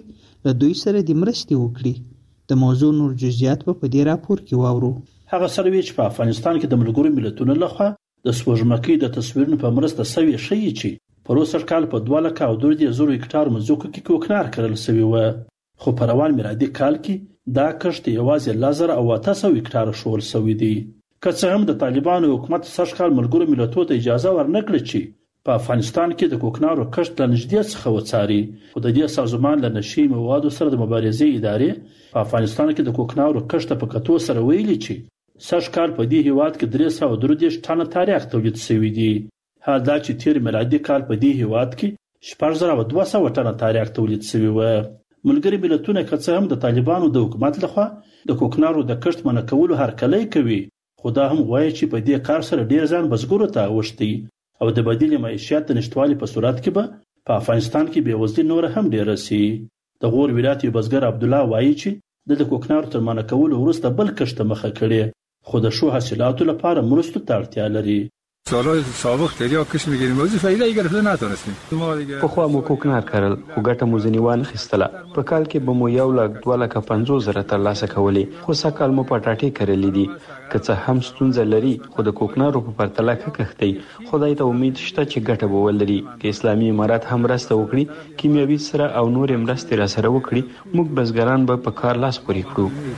له دوی سره د مرستې وکړي. د موضوع نور جزئیات په دې راپور کې واورو. هغه سروې چې په افغانستان کې د ملګرو ملتونو لخوا د سپوږمکۍ د تصویرونو په مرسته سوي ښیي چې پروسر کال په دوه لکه او درې زره هکټار مځکو کې کوکنار کرل سوي و، خو په روان میلادي کال کې دا کښت یوازې لزر او اته سوه هکټار شول سوي دي. که څه هم د طالبانو حکومت سږ کال ملګرو ملتونو ته اجازه ورنکړه چې په افغانستان کې د کوکنارو کښت له نږدې څخه وڅاري، خو د دې سازمان له نشي موادو سره د مبارزې ادارې په افغانستان کې د کوکنارو کښت په کتو سره ویلي چې سږ کال په دې هیواد کې درې سوه درې دېرش ټنه تاریخ تولید شوي دي. حال دا چې تیر میلادي کال په دې هیواد کې شپږ زره او دوه سوه ټنه تاریخ تولید شوي و. ملګري ملتونه که څه هم د طالبانو د حکومت لخوا د کوکنارو د کښت منع کولو هرکلی کوي، خو دا هم وایي چې په دې کار سره ډیر ځان بزګرو ته اوښتی او د بدیل معیشت د نشټوالي په صورت کې به په افغانستان کې بېوزلي نور هم ډیره سي. د غور ولایت یو بزګر عبدالله وایي چې د کوکنارو تر منع کولو وروسته بل کښت مخه کړي، خو د ښو حاصلاتو لپاره مرستو ته اړتیا لري. سالهای سابق دریا کش میگیریم ولی فایده گرفته نتونستیم. پخوا مو کوکنار کرل خو ګټه مو ځنې وانه خیستله. په کال کې به مو یو لک دوه لکه پنځوس زره ترلاسه کولې، خو سږ کال مو پټاټې کرلې دي. که څه هم ستونزه لري خو د کوکنارو په پرتله ښه کښتۍ. خدای ته امید شته چې ګټه به ولري. که اسلامي امارات هم مرسته وکړي، کیمیاوي سره او نورې مرستې را سره وکړي، موږ بزګران به په کار لاس پورې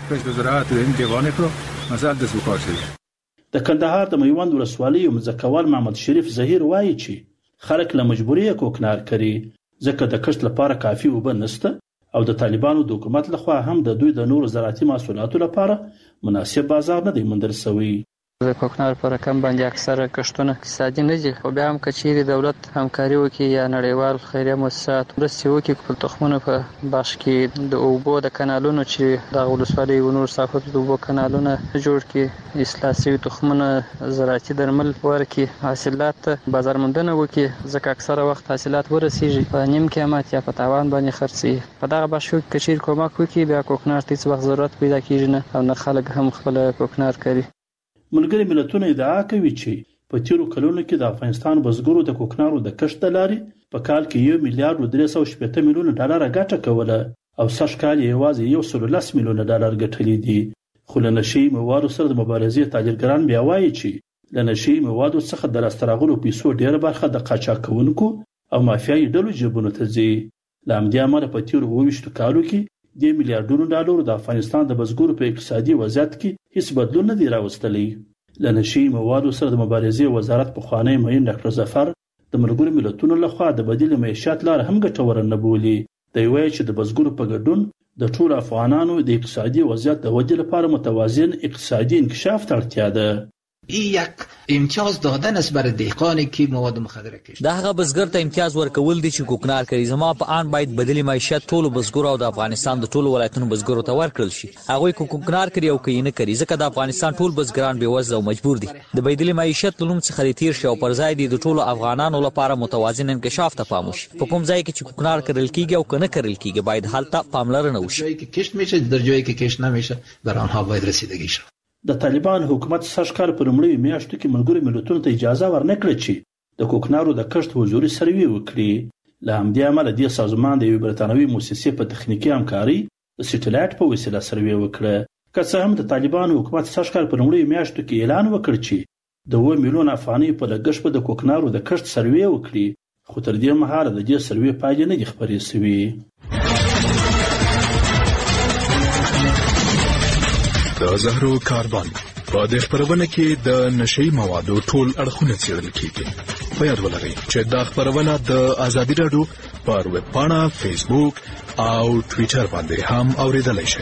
کړو. د کندهار د میوند ولسوالۍ ځمکوال محمد شریف ظهیر وایي چې خلک له مجبورۍ کوکنار کوي ځکه د کښت لپاره کافي اوبه نشته او د طالبانو د حکومت لخوا هم د دوی د نورو زراعتي محصولاتو لپاره مناسب بازار نه دی موندل شوی. د کوکنار په رقم باندې اکثره کښتونه اقتصادي نه دي، خو بیا هم که چیرې دولت همکاري وکړي یا نړیوال خیریه مؤسسات مرستې وکړي خپل تخمونه په بخش کې د اوبو د کانالونو چې دغه ولسوالۍ و نور ساحاتو د اوبو کانالونه جوړ کړي، اصلاح شوي تخمونه زراعتي درمل ورکړي، حاصلات بازار موندنه وکړي ځکه اکثره وخت حاصلات ورسیږي په نیم قیمت یا په تاوان باندې خرڅي. په دغه بخش کې که چیرې کومک وکړي بیا کوکنار ته هېڅ وخت ضرورت پیدا کېږي نه او نه خلک هم خپله کوکنار کوي. ملګري ملتونه ادعا کوي چې په تیرو کلونو کې د افغانستان بزګرو د کوکنارو د کښت د لارې په کال کې یو میلیارډ و درې سوه شپېته میلیونه ډالر ګټه کوله او سږ کال یې یوازې یو سل لس میلیونه ډالر ګټلي دي. خو له نشي موادو سره د مبارزې تاجرګران بیا وایي چې له نشي موادو څخه د لاسته راغلو پیسو ډېره برخه د قاچاق کوونکو او مافیایي ډلو جیبونو ته ځي. له همدې امله په تیرو اووه ویشتو کالو کې د میلیارډونو ډالرو د افغانستان د بزګرو په اقتصادي وضعیت کې هیڅ بدلون نه دی راوستلی. له نشي موادو سره د مبارزې وزارت پخوانی معین ډاکټر ظفر د ملګرو ملتونو لخوا د بدیل معیشت لار هم ګټوره نه بولي. دی وایي چې د بزګرو په ګډون د ټولو افغانانو د اقتصادي وضعیت د ودې لپاره متوازن اقتصادي انکشاف ته اړتیا ده. این یک امتیاز دادن است برای دهقانی که مواد مخدره کشت. دا هغه بزګر ته امتیاز ورکول دي چې کوکنار کوي. زما په آن باید بدلی معیشت ټولو بزګرو او د افغانستان د ټولو ولایتونو بزګرو ته ورکړل شي. هغوی کوکنار کوي او کوي نه کوي ځکه د افغانستان ټول بزګران بېوزله او مجبور دي. د بدلی معیشت له نوم څخه د تیر شي او پر ځای د ټولو افغانانو لپاره متوازن انکشاف ته پام وشي. په کوم ځای کې چې کوکنار کرل کیږي او کنه کرل کیږي باید هلته پاملرنه وشي. جایی که کشت میشه در جایی که کشت نمیشه بر آنها باید رسیدگی شود. د طالبان حکومت سږ کال په لومړیو میاشتو کې ملګرو ملتونو ته اجازه ورنکړه چې د کوکنارو د کښت حضوري سروې وکړي. له همدې امله دې سازمان د یوې برټانوي مؤسسې په تخنیکي همکارۍ د سټلایټ په وسیله سروې وکړه. که څه هم د طالبانو حکومت سږ کال په لومړیو میاشتو کې اعلان وکړ چې د اووه میلیون افغانۍ په لګښت به د کوکنارو د کښت سروې وکړي، خو تر دې مهاله د دې سروې پایلې نه دي خپرې شوي. د زهرو کاربن په دې خبرونه کې د نشي موادو ټول اړخونه څېړل کیږي. په یاد ولرئ چې دا خبرونه د ازادي راډیو پر ویب پاڼه، فیسبوک او ټوئیټر باندې هم اوریدلای شئ.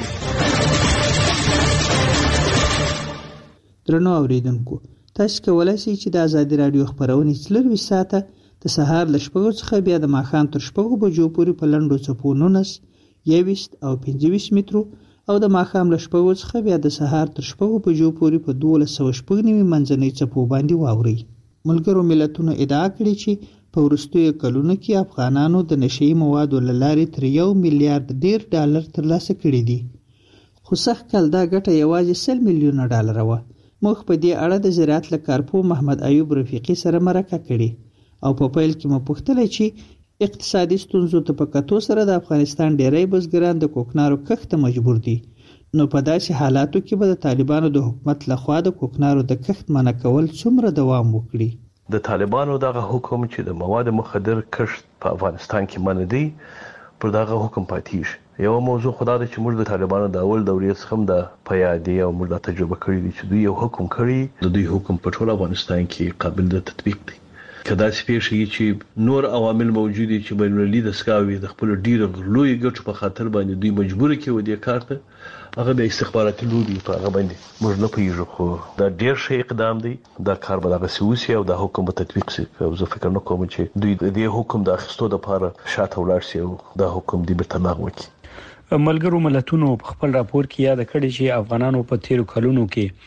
درنو اوریدونکو، تاسو کولای شئ چې د ازادي راډیو خبرونه څلرویشت ساعته د سهار له شپږو څخه بیا د ماښام تر شپږو بجو پورې په لنډو څپو نولس، یوویشت او پنځه ویشت مترو او د ماښام له شپږو څخه بیا د سهار تر شپږو بجو پورې په دولس سوه شپږ نوي منځنۍ څپو باندې واورئ. ملګرو ملتونو ادعا کړې چې په وروستیو کلونو کې افغانانو د نشهیي موادو له لارې تر یو میلیارډ ډیر ډالر ترلاسه کړي دي، خو سږ کال دا ګټه یوازې سل میلیونه ډالره وه. موږ په دې اړه د زراعت له کارپوه محمد ایوب رفیقي سره مرکه کړې او په پیل کې مو پوښتلی چې اقتصادي ستونزو ته په کتو سره د افغانستان ډیری بزګران د کوکنارو کښت ته مجبور دي. نو په داسې حالاتو کې به د طالبانو د حکومت لخوا د کوکنارو د کښت منع کول څومره دوام وکړي؟ د طالبانو دغه حکم چې د مواد مخدر کښت په افغانستان کې منع دی پر دغه حکم پاتې شي. یو موضوع خدا ده چې موږ د طالبانو د اول دورې څخه هم د پیادې او موږ د تجربه کړې دي چې دوی یو حکم کړی د دوی حکم په ټول افغانستان کې قابل د تطبیق دی. کدا سپیشي چې نور عوامل موجود دي چې بین المللي د سکاوي د خپل ډیر لوی ګټو په خاطر باندې دوی مجبور کړي و دې کار ته هغه د استخباراتي لوبي په هغه باندې موږ نه پیژو خو دا ډیر شي اقدام دی دا کار به هغه سوسي او د حکم په تطبیق سي او زه فکر نه کوم چې دوی د دې حکم د اخیستو لپاره شاته ولاړ شي او دا حکم دی به تلغ وکړي. ملګرو ملتونو په خپل راپور کې یاد کړی چې افغانانو په تیرو کلونو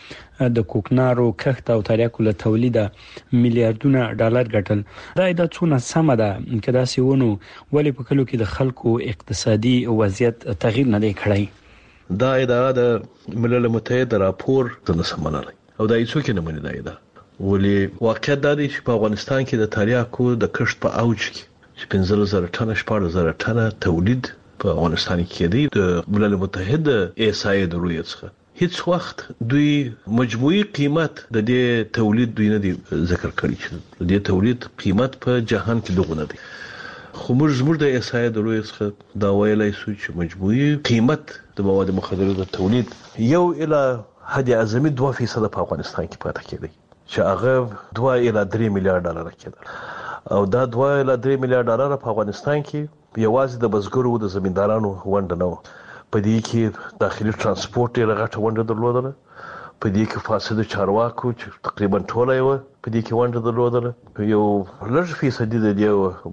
کې د کوکنارو کښت او تریاکو له تولید میلیارډونه ډالر ګټل. دا د څونه سم ده کدا سیونو ولې په کلو کې د خلکو اقتصادي وضعیت تغییر نه دی کړی؟ دا اداره د ملل متحد راپور څنګه سمانه او دا هیڅ کې نه مني. دا اداره ولې واقعیت دا دی چې په افغانستان کې د تریاکو د کښت په اوج کې چې پنځه زره ټنه شپږ زره ټنه تولید په افغانستان کې دی د ملل متحد ایس آی د روی څخه هیڅ وخت دوی مجموعي قیمت د دې تولید دوی نه دی ذکر کړی چې د دې تولید قیمت په جهان کې دغه نه دی. خو موږ زموږ د ایس آی د روی څخه دا ویلای شو چې مجموعي قیمت د مواد مخدره د تولید یو اله حد اعظمي دوه فیصد په افغانستان کې پاتې کېدی چې هغه دوه اله درې میلیارډ ډالر کېدل او دا دوه اله درې میلیارډ ډالر په افغانستان کې یوازې د بزګرو د زمیندارانو ونډه نه و. په دې کې داخلي ترانسپورت یې لغټه ونډه درلودله، په دې کې فاسد چارواکو چې تقریبا ټوله یې په دې کې ونډه درلودله، یو لږ فیصدي د دې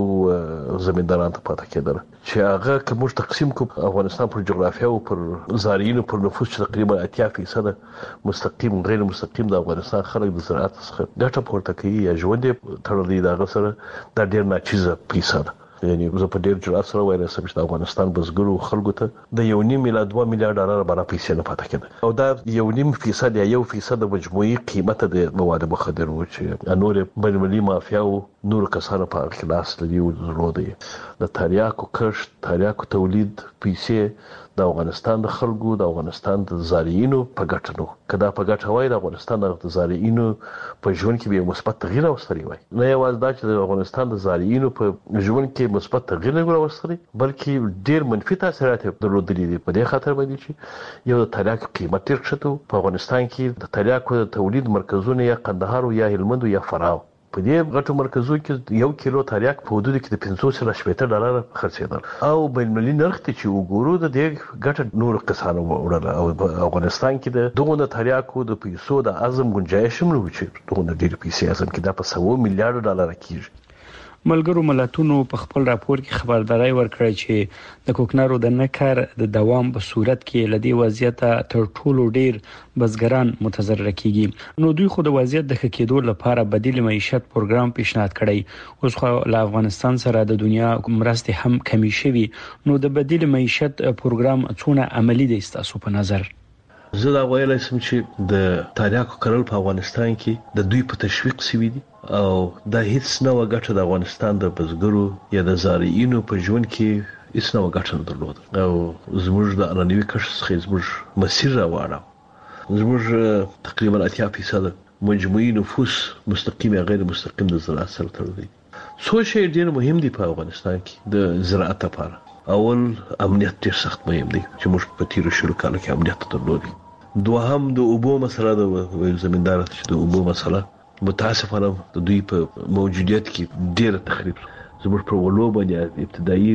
بزګرو زمیندارانو ته پاتې کېدل چې هغه که موږ تقسیم کړو افغانستان پر جغرافیه او پر زارعینو پر نفوس چې تقریبا اتیا فیصد مستقیم غیر مستقیم د افغانستان خلک د زراعت څخه ګټه پورته کوي یا ژوند یې تړلی د هغه سره دا ډېر ناچیزه پیسه ده. یعنی زه په ډېر جرأت سره وایم چې د افغانستان بزګرو خلکو ته د یو نیم میلیارډ دوه میلیارډ ډالر برابر پیسې نه پاتې کېده او دا یو نیم فیصد یا یو فیصد د مجموعي قیمت د مواد مخدر و چې نور بین المللي مافیا او نور کسانو په خلاص لدی درلودي. د تریاکو کښت تریاکو تولید پیسې د افغانستان د خلکو د افغانستان د زارعینو په ګټه نو کدا په ګټه وای د افغانستان د زارعینو په ژوند کې به مثبت تغییر راوستلی وای. نه یوازې دا چې د افغانستان د زارعینو په ژوند کې مثبت تغییر نه راوستلی بلکې ډېر منفي تاثیرات درلودلي دي. په دې خاطر باندې چې یو د تریاکو قیمت ډېر کښته په افغانستان کې د تریاکو د تولید مرکزونه یا قندهار یا هلمند یا فراه په دې غټو مرکزو کې یو کیلو تریاک په حدود کې د پنځوس ل شپږ ډالر خرڅېدل او بین المللي نرخ ته چې وګورو د دې ګټه نور کسانو وړل او افغانستان کې د دغه تریاکو د پیسو د اعظم گنجائش هم نه و چې دغه ډېر پیسې اعظم کې دا په سوه میلیارډ ډالر کېږي. ملګرو ملتونو په خپل راپور کې خبرداري ورکړه چې د کوکنارو د نکر د دوام په صورت کې لدی وضعیت تر ټولو ډیر بزګران متضرر کیږي. نو دوی خو د وضعیت د ښه کېدو لپاره بدیل معیشت پروګرام پیشنهاد کړی. اوس خو له افغانستان سره د دنیا مرستې هم کمی شوي. نو د بدیل معیشت پروګرام څونه عملی دی تاسو په نظر؟ زه دا ویلای شم چې د تریاکو کرل په افغانستان کې د دوی په تشویق سوي دي او دا هیڅ نه وګټه د افغانستان د بزګرو یا د زارعینو په ژوند کې هیڅ نه وګټه نه درلوده او زموږ د ارانوي کښت څخه زموږ مسیر راوړاو. زموږ تقریبا اتیا فیصد مجموعي نفوس مستقیم یا غیر مستقیم د زراعت سره تړلی. څو شی ډېر مهم دي په افغانستان کې د زراعت لپاره. اول امنیت ډېر سخت مهم دی چې موږ په تیرو شلو کالو کې امنیت درلودی. دوهم د اوبو مسله د زمیندار چې د اوبو مسله متاسفانه د دوی په موجودیت کې ډېر تخریب زموږ په ولو باندې ابتدایي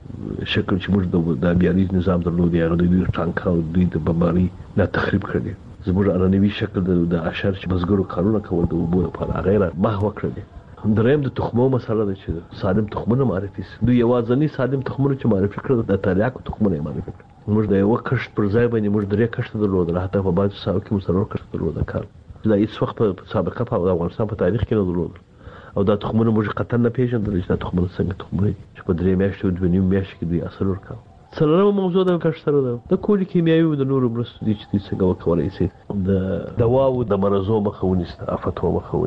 شکل چې موږ د بیاري نظام درلودی هغه د دوی ټانک او دوی د بمباري نه تخریب کړی. زموږ ارانوي شکل د اشر چې بزګرو کارونه کول د اوبو لپاره غیر محو کړی. دریم د تخمو مسله ده چې سالم تخمونه معرفي شي. دوی یوازې سالم تخمونه چې معرفي کړل د تریاکو تخمونه معرفي کړل. موږ د یو کښت پر ځای باندې موږ درې کښت درلودل، حتی په بعضو ساحو کې موږ څلور کښت درلودل. کال دا هیڅ وخت په سابقه په افغانستان په تاریخ کې نه درلودل او دا تخمونه موږ قطعا نه پیژندل چې دا تخمونه څنګه تخمونه دي چې په درې میاشتې او دوه نیم میاشتې کې دوی اثر ورکاو. څلورمه موضوع د کښت سره ده د کولي کیمیاوي او د نورو مرستو دي چې دوی څنګه وکولی شي د دواو د مرضو مخه ونیسي، د آفتو مخه ونیسي.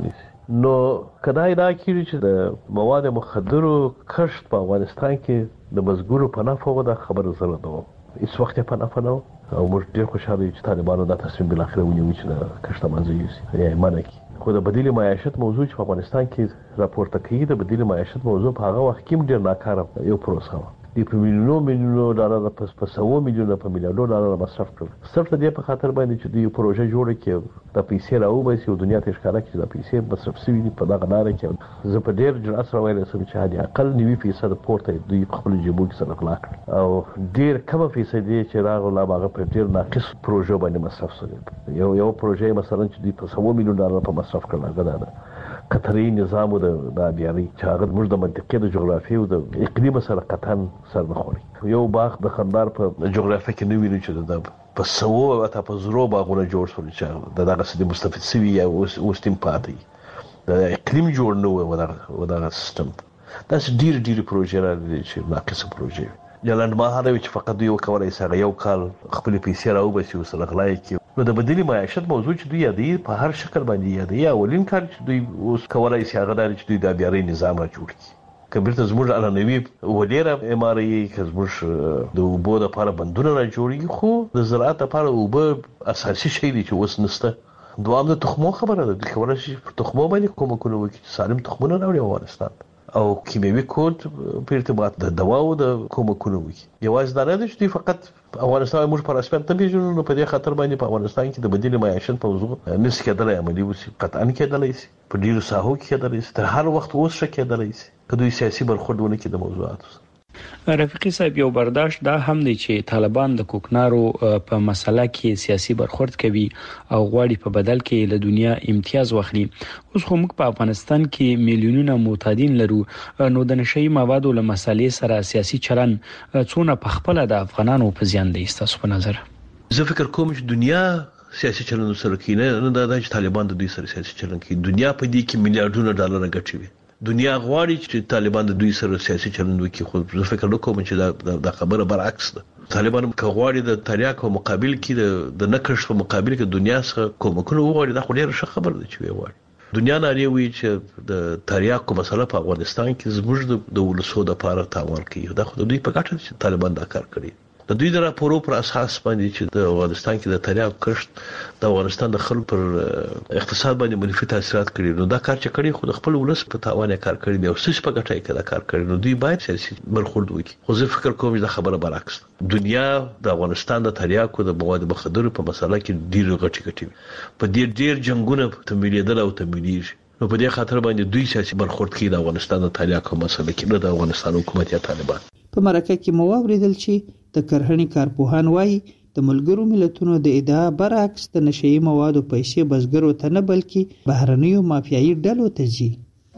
نو کدای دا کیږي چې د مواد مخدرو کښت په افغانستان کې د مزګورو په نفع و دا خبره زره ده هیڅ وخت په نفع نه او موږ ډیر خوشاله یو چې طالبانو دا تصمیم بل اخر ونیو چې د کښت منځ یوسي یا منع کړي خو د بدیل معیشت موضوع چې په افغانستان کې راپورته کیږي د بدیل معیشت موضوع په هغه وخت کې ډیر ناکاره یو پروسه و د میلیونو میلیونو ډالر په په سو میلیونو په میلیارډو ډالر مصرف کړل صرف د دې په خاطر باندې چې دوی پروژه جوړه کړي د پیسې راوباسي او دنیا ته ښکارا کړي د پیسې مصرف شوی دی په دغه لار کې زه په ډیر جرأت سره وایم چې هدي اقل نیوي فیصد پورته دوی خپل جیبو کې سره خلاق او ډیر کم فیصد چې راغله هغه په ډیر ناقص پروژه باندې مصرف شوی یو یو پروژه مثلا چې دوی په سو میلیون ډالر په مصرف کړل هغه ده قطري نظام د د بیاري چې هغه موږ د منطقې د جغرافیې او د اقلیم سره قطعا سر نه خوري یو باغ د خندار په جغرافیه کې نه ویني چې د په سو او په زرو باغونه جوړ شول چې د دغه سړي مستفید سوي یا اوس تیم پاتې د اقلیم جوړ نه و ودغه ودغه سیستم دا ډیر ډیر پروژې راځي چې ناقصه پروژې جلند ما هره چې فقط یو کولای سره یو کال خپل پیسې راوبسي او سره غلای کی نو د بدیل معیشت موضوع چې دوی یادې په هر شکل باندې یادې اولین کار چې دوی اوس کولای شي هغه د چې دوی د بیاري نظام را جوړ کړي کبیر ته زموږ علنوي ولېره اماري که زموږ د اوبو لپاره بندونه را جوړي خو د زراعت لپاره اوبه اساسي شی دی چې اوس نشته دوام د تخمو خبره ده کولای شي تخمو باندې کوم کوم وکړي سالم تخمونه راوړي افغانستان او کیمیاوي کود په ارتباط د دواو د کومکونو وي یوازې دا نه دی چې فقط افغانستان موږ پر اسپیکټ نه پیژنو نو په دې خاطر باندې په افغانستان کې د بدیل معیشت موضوع نس کېدلای عملي وسی قطعا کېدلای شي په ډیرو ساحو کې کېدلای شي تر هر وخت اوس شي کېدلای شي که دوی سیاسي برخوردونه کې د موضوعاتو رفیقي صاحب یو برداشت دا هم دی چې طالبان د کوکنارو په مسله کې سیاسي برخورد کوي او غواړي په بدل کې له دنیا امتیاز واخلي اوس خو موږ په افغانستان کې میلیونونه معتادین لرو نو د نشئی موادو له مسلې سره سیاسي چلن څونه په خپل د افغانانو په زیان دی تاسو په نظر زه فکر کوم چې دنیا سیاسي چلن سره کې نه دا چې طالبان د دوی سره سیاسي چلن کوي دنیا په دې کې میلیارډونه ډالر ګټي دنیا غواړي چې طالبان د دوی سره سیاسي چلند وکړي خو زه فکر وکوم چې دا د خبره برعکس ده طالبان که غواړي د تریاک په مقابل کې د نکش په مقابل کې دنیا سره کومکونه وغواړي دا خو ډیره ښه خبره ده چې وغواړي دنیا ناری وی چې د تریاک مسله په افغانستان کې زموږ د ولسو د پاره تاوان کوي دا خو د دوی په ګټه چې طالبان دا کار کوي د دوی د راپورو پر اساس باندې چې د افغانستان کې د تریاک کښت د افغانستان د خلکو پر اقتصاد باندې منفي تاثیرات کړي نو دا کار چې کړي خو د خپل ولس په تاوان کار کړي دی او سیس په ګټه کې دا کار کړي نو دوی باید سیاسي برخورد وکړي خو زه فکر کوم چې دا خبره برعکس دنیا د افغانستان د تریاکو د مواد مخدرو په مسله کې ډیر غټي غټي په ډیر ډیر جنگونه تمویلیدل او تمویلیږي نو په دې خاطر باندې دوی سیاسي برخورد کوي د افغانستان د تریاکو مسله کې نه د افغانستان حکومت یا طالبان په مرکه کې مو اوریدل چې د کرهڼې کارپوهان وایي د ملګرو ملتونو د ادعا برعکس د نشئی موادو پیسې بزګرو ته نه بلکې بهرنیو مافیایي ډلو ته ځي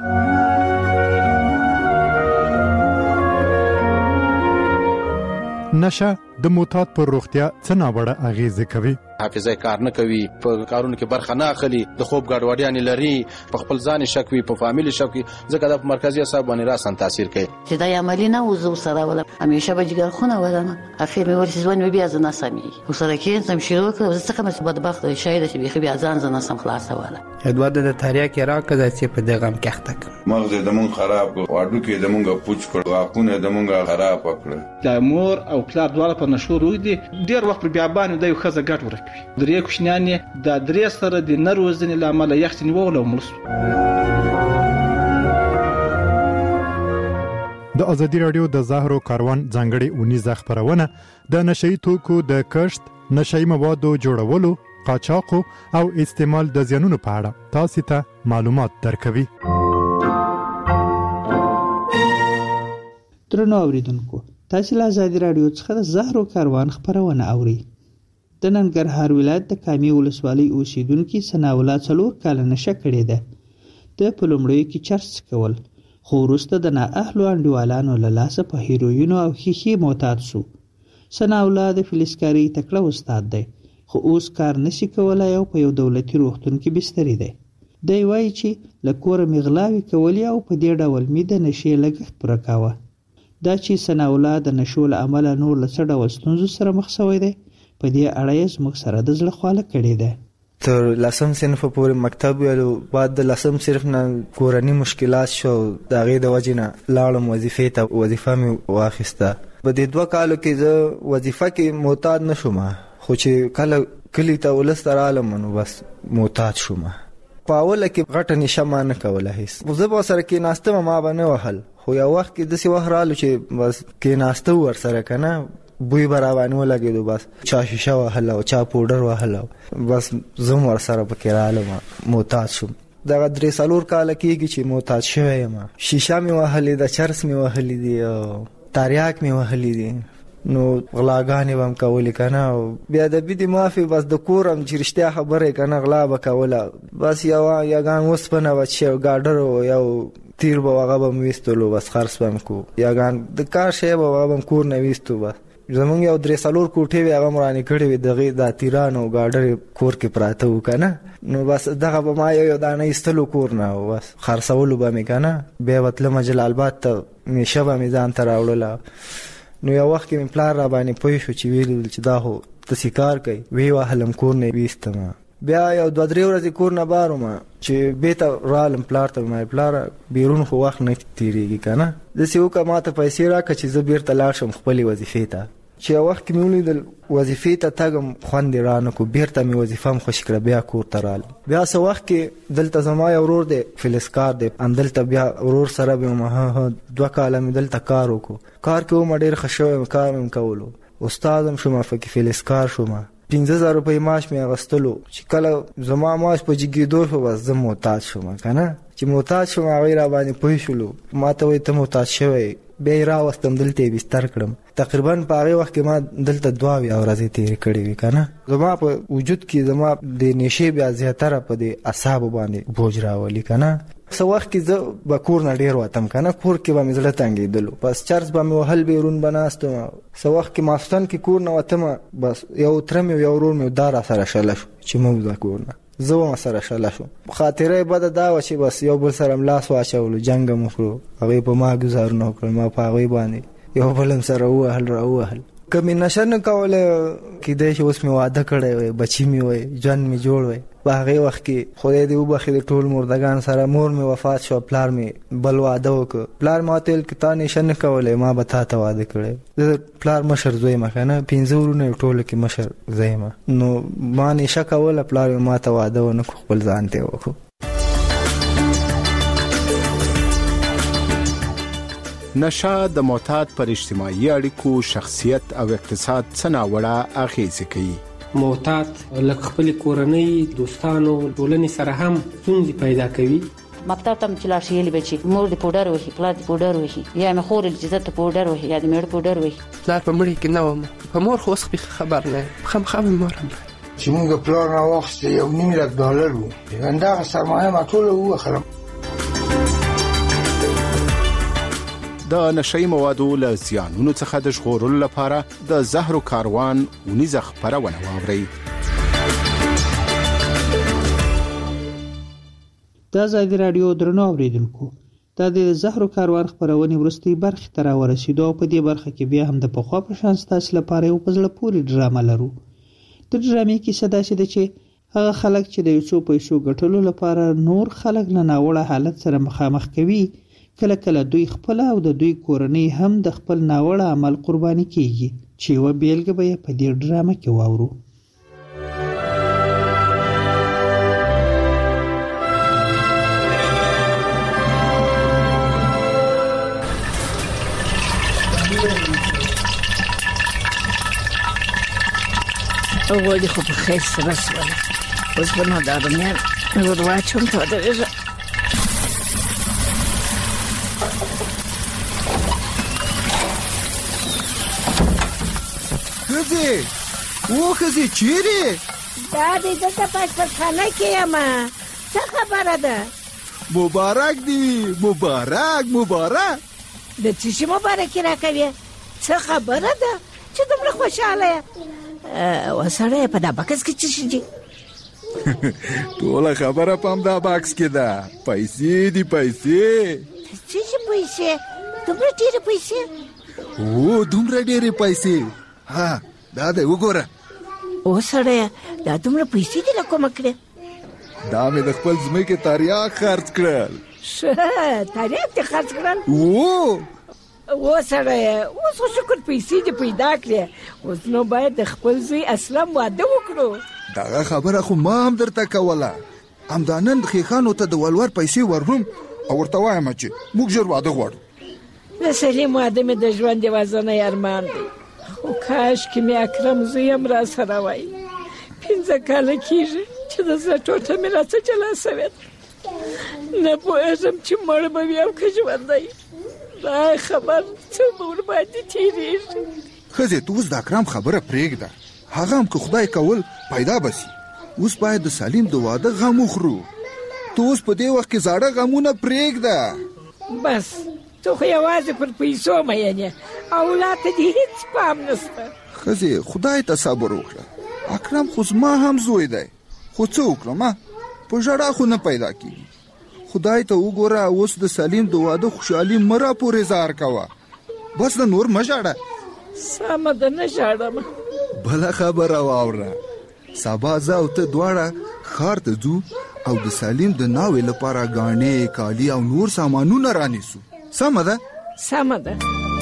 نشه د معتاد پر روغتیا څه ناوړه اغیزه کوي حافظه کار نه کوي په کارونو کې برخه نه اخلي د خوب ګډوډیان لري په خپل ځان شک وي په فامیل شک وي ځکه د مرکزی اعصاب باندې راسن تاثیر کوي چې دا عملی نه وزو سره ولا همیشه به جګر خونه ولنه اخر مې ورسې ځوان مې بیا ځنه سمي وسره کې سم شروع کړ زه څنګه مې بدبخت شاید چې بيخي بیا ځان ځنه سم خلاص ولا ادوار د تاریخ راکړه چې په دغه غم کې اخته مغز د مون خراب واډو کې د مونږه پوچ کړ واقونه د مونږه خراب کړ د مور او پلار دواړه په نشو روي دي ډیر وخت بیا باندې د یو خزه ګټ ورکوي درې کوشنیان د درې سره د نروزنې لامل یختنی وولو ملس د ازادي رادیو د زهرو کاروان ځانګړي اونیزه خبرونه د نشئی توکو د کښت نشئی موادو جوړولو قاچاقو او استعمال د زیانونو په اړه تاسو ته معلومات درکوي درنو اوریدونکو تاسو له ازادي رادیو څخه د زهرو کاروان خبرونه اوري د ننګرهار ولایت د کامې ولسوالۍ اوسیدونکو سناولا څلور کاله نشه کړې ده د پلومړیو کې چرس کول خو وروسته د نااهلو انډیوالانو له لاسه په هیروینو او ښیښې معتاد شو سناولا د فلزکارۍ تکړه استاد دی خو اوس کار نشي کولای او په یو دولتي روغتون کې بستري دی دی وایي چې له کوره مې غلاوې کولې او په دې ډول مې د نشې لګښت پوره کاوه دا چې سناولا د نشو له امله نور له څه ډول ستونزو سره مخ شوی دی په دې اړه یې زموږ سره د زړه خواله کړې ده تر لسم صنف پورې مکتب ویلو، بعد د لسم صنف نه کورني مشکلات شو، د هغې د وجې نه لاړم وظیفې ته، وظیفه مې واخیسته. په دې دوه کالو کې زه وظیفه کې معتاد نه شوم، خو چې کله کلي ته ولس ته رالم نو بس معتاد شوم. په اوله کې غټه نشه ما نه کوله هېڅ، زه به ورسره کېناستم ما به نه وهل، خو یو وخت کې داسې وخت رالو چې بس کېناسته ورسره که نه بوی به راباندې ولګېدو، بس چا شیشه وهله او چا پوډر وهله، بس زه هم ورسره پکې رالم، معتاد شوم. دغه درې څلور کاله کېږي چې معتاد شوی یم. شیشه مې وهلې ده، چرس مې وهلي دي او تریاک مې وهلي دي، نو غلاګانې به هم کولې که نه، او بیا ادبي دې معافي، بس د کور هم چې رښتیا خبره که نه غلا به کوله، بس یوه یګان اوسپنه به چې یو ګاډر و یو تیر به هغه به م ویستلو، بس خرڅ به م کو، یګان د کار شی به هغه به م کور نه ویستو. بس زمونږ یو درې څلور کوټې وې هغه م رانې کړې وې، دغې دا تیران او ګاډرې کور کې پراته وو که نه، نو بس دغه به ما یو یو دانه ایستلو کور نه، او بس خرڅولو به مې که نه، بیا به تلمه جلال آباد ته، میشه به مې ځان ته راوړله. نو یو وخت کې مې پلار را باندې پوه شو چې ویل چې دا خو داسې کار کوي، وی وهلم کور نه ویستم. بیا یو دوه درې ورځې کور نه بار وم چې بېرته رالم پلار ته، مې پلاره بیرون خو وخت نه تېرېږي که نه، داسې وکړه ما ته پیسې راکړه چې زه بېرته لاړ شم خپلې وظیفې ته. چې یو وخت کې مې ولیدل وظیفې ته تګم خوند یې رانه کړو، بېرته مې وظیفه هم خوشي کړه، بیا کور ته رالم. بیا څه وخت کې دلته زما یو ورور دی فلزکار دی، همدلته بیا ورور سره به یم، ها ها دوه کاله مې دلته کار وکړو، کار کې وم ډېر ښه شوی یم، کار مې کولو، استاد هم شوم، پکې فلزکار شوم، پنځه زره روپۍ معاش مې اخیستلو. چې کله زما معاش په جګېدو شو بس زه معتاد شوم که نه، چې معتاد شوم هغوی را باندې پوه شولو، ما ته وایي ته معتاد شوی، بیا یې راوستم دلته یې بستر کړم. تقریبا په هغې وخت کې ما دلته دوه اویا ورځې تېرې کړې وې که نه. زما په وجود کې زما د نشې بیا زیاتره په دې اعصابو باندې بوج راولي که نه. څه وخت کې زه به کور نه ډېر وتم که نه، کور کې به مې زړه تنګېدلو، بس چرس به مې وهل، بیرون به ناست وم. څه وخت کې ماخوستن کې کور نه وتمه، بس یو تره مې یو ورور مې دا را سره شله شو چې مه وځه کور نه، زه هم سره شله شوم. خاطره یې بده دا وه چې بس یو بل سره م لاس واچولو، جنګ هم وکړو، هغوی په ما ګزارونه وکړل، ما په هغوی باندې یو بل هم سره ووهل را ووهل. که مې نشه نه کوله کېدای شي اوس مې واده کړی وی، بچي مې وی، ژوند مې جوړ وی. په هغې وخت کې خدای دې وبخښي د ټول مردګان سره، مور مې وفات شوه، پلار مې بل واده وکړ. پلار ما ورته ویل که تا نشه نه کولی ما به تا ته واده کړی. زه د پلار مشر زوی یم که نه، پنځه وروڼه یې ټوله کې مشر زه یم، نو ما نشه کوله، پلار مې ما ته واده ونه کړو، خپل ځان ته یې وکړو. نشه د معتاد پر اجتماعي اړیکو، شخصیت او اقتصاد څه ناوړه اغېزې کوي. معتاد لکه خپل کورنۍ، دوستانو، ټولنې سره هم ستونزې پیدا کوي. مکتب ته چې لاړ شي یلې بچي، مور دې پوډر وهي، پلار دې پوډر وهي، یا مې خور چې زه ته پوډر وهي، یا دې مېړه پوډر وهي. پلار په مړي کې نه وم، په مور خو اوس خبر نه یم، خامخا مې مور هم چې موږ پلار راواخیسته یو نیم لک ډالر و، همدغه سرمایه ما ټوله ووخرم. د نشئی موادو له زیانونو څخه د ژغورلو لپاره د زهرو کاروان ونیزه خپرونه واورئ. د ازادي راډیو درنو اوریدونکو، دا د زهرو کاروان خپرونې وروستۍ برخې ته راورسېدو او په دې برخه کې بیا هم د پخوا په شان ستاسو لپاره یو په زړه پورې ډرامه لرو. د ډرامې کیسه داسې ده چې هغه خلک چې د یو څو پیسو ګټلو لپاره نور خلک له ناوړه حالت سره مخامخ کوي، کله کله دوی خپل او د دوی کورنۍ هم د خپل ناوړه عمل قرباني کیږي، چې یوه بیلګه به یې په دې ډرامه کې واورو. اول خو په خیر سره سره اوس به نو دا رومیان ور واچوم ته ودرېږه. ښځې و ښځې چیرې؟ دا دې دلته په اشپزخانه کې یم. څه خبره ده؟ مبارک دی، مبارک مبارک. د څه شي مبارکي راکوې؟ څه خبره ده چې دومره خوشحاله یې؟ وسړی په دا بکس کې څه شي دي؟ ټوله خبره په همدا بکس کې ده. پیسې دي، پیسې. څه شي پیسې؟ دومره ډېرې پیسې؟ او دومره ډېرې پیسې. ها دا دی وګوره. او سړی دا دومره پیسې دې له کومه کړې؟ دا مې د خپل ځمکې تریاک خرڅ کړل. ښه تریاک دې خرڅ کړل؟ و و سړی اوس خو شکر پیسې دې پیدا کړې، اوس نو باید د خپل زوی اسلم واده وکړو. دغه خبره خو ما هم درته کوله. همدا نن خیخانو ته د ولور پیسې ورهم او ورته وایم چې موږ ژر واده غواړو. د سلیم واده مې د ژوند یوازینی ارمان دی، خو کاش کې مې اکرم زوی هم را سره وای. پنځه کاله کېږي چې د زړه ټوټه مې راڅه جلا سوې ده. نه پوهېږم چې مړ به وي او که ژوندی. دا خبر څه به ورباندې تېرېږي. ښځې ته اوس د اکرم خبره پرېږده، هغه هم که خدای کول پیدا به سي. اوس باید د سلیم د واده غم وخورو. ته اوس په دې وخت کې زاړه غمونه پرېږده. بس ته خو یوازې پر پیسو مین یې، اولاد ته دې هېڅ پام نشته. ښځې خدای ته صبر وکړه. اکرم خو زما هم زوی دی، خو څه وکړم؟ په ژړا خو نه پیدا کېږي. خدای ته وګوره، اوس د سلیم د واده خوشحالي مه راپورې زار کوه. بس د نور مه ژاړه. سمه ده نه ژاړم. بله خبره واوره، سبا زه او ته دواړه ښار ته ځو او د سلیم د ناوې لپاره ګاڼې، کالي او نور سامانونه رانیسو. سمه ده؟ سمه ده.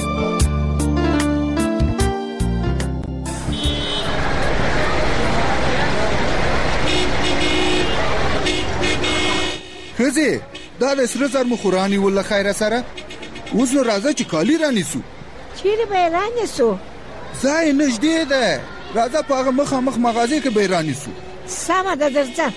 ښځې دا د سره زر مخوراني وله خیره سره. اوس نو راځه چې کالي رانیسو. چیرې به یې رانیسو؟ ځای نږدې ده، راځه په هغه مخامخ مغازې کې به یې رانیسو. سمه ده درځه.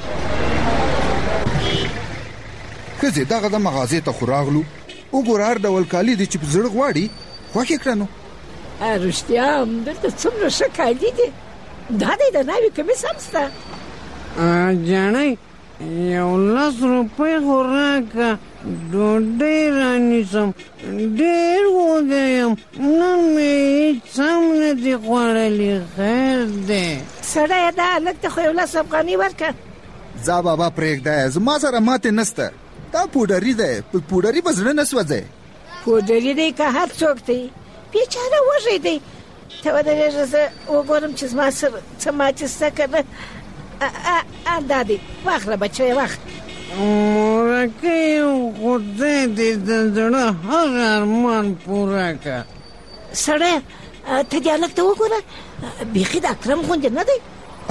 ښځې دغه د مغازې ته خو راغلو، وګوره هر ډول کالي دي چې په زړه غواړي خوښ یې کړه. نو رښتیا هم دلته څومره ښه کالي دي. دا دی د ناوې کمیس هم شته. جانۍ یو لس روپۍ خو راکړه، ډوډۍ رانیسم. ډېر وږی یم، نن مې هېڅ هم نه دي خوړلي. خیر دی سړیه، دا هلک ته خو یو لس افغانۍ ورکړه. ځه بابا پرېږده، زما سره ماتې نسته. دا پوډري دی، په پوډري به زړه نه سوځی. پوډري دی که هر څوک دی، بېچاره وږی دی. ته ودرېږه، زه وګورم چې زما سره څه ماتې شته که نه. دا دی، واخله بچیه واخله. مورکۍ یم، خدای دې د زړه هر ارمان پوره کړه. سړیه ته دې هلک ته وګوره، بیخي د اکرم غوندې نه دی.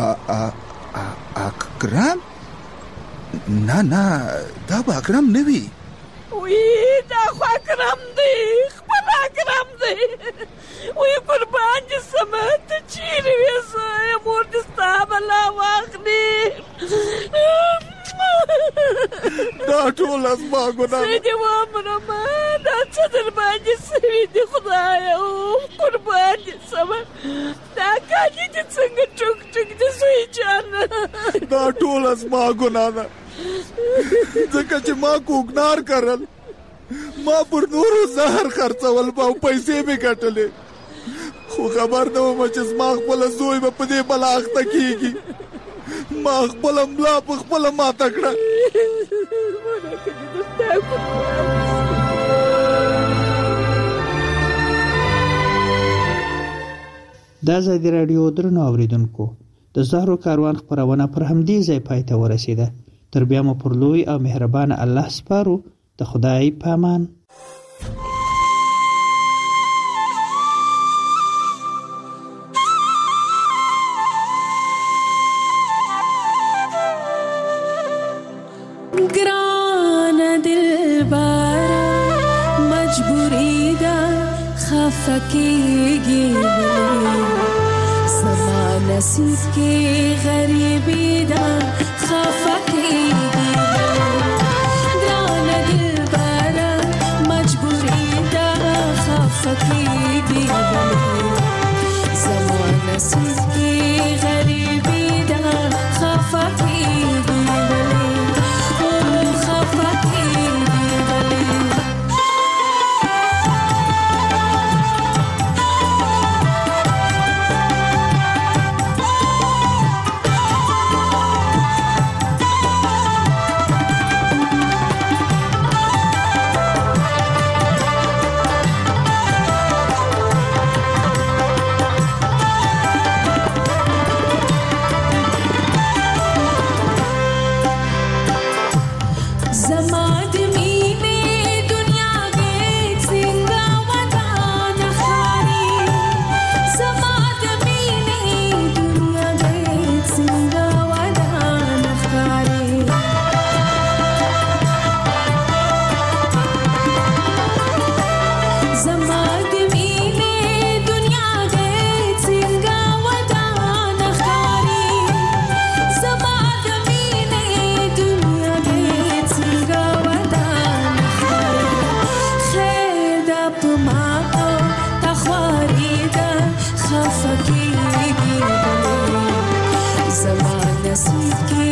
اکرم؟ نه نه، دا به اکرم نه وي. وی دا خو اکرم دی، خپل اکرم دی. وی قربان دې سمه، ته چیرې وې؟ زه مور دې ستا بلا واخلي. دا ټول زما ګناه. زه دې ومرمه، دا څه در باندې سوي دي خدایه؟ قربان دې سمه، دا کالي دې څنګه ټوک ټوک دي زوی جانه؟ دا ټول زما ګناه ده، ځکه چې ما کوکنار کرل، ما پر نورو زهر خرڅول او پیسې مې ګټلې، خو خبر نه وم چې زما خپله زوی به په دې بلا اخته کېږي. ما خپله ملا په خپله ماته کړه. دا ازادي راډیو درنو اوریدونکو، د زهرو کاروان خپرونه پر همدې ځای پای ته ورسېده. تر بیا مو پر لوی او مهربان الله سپارو. د خدای پامان. ګران دلبر مجبوری ده خفه کېږي، زما نصیب کې غریبي ده خفه کېږي. ګران دلبر مجبوری ده خفه کېږي، زما نصیب کې غریبي ده خفه کېږي. خفه کېږي زما نصیب کې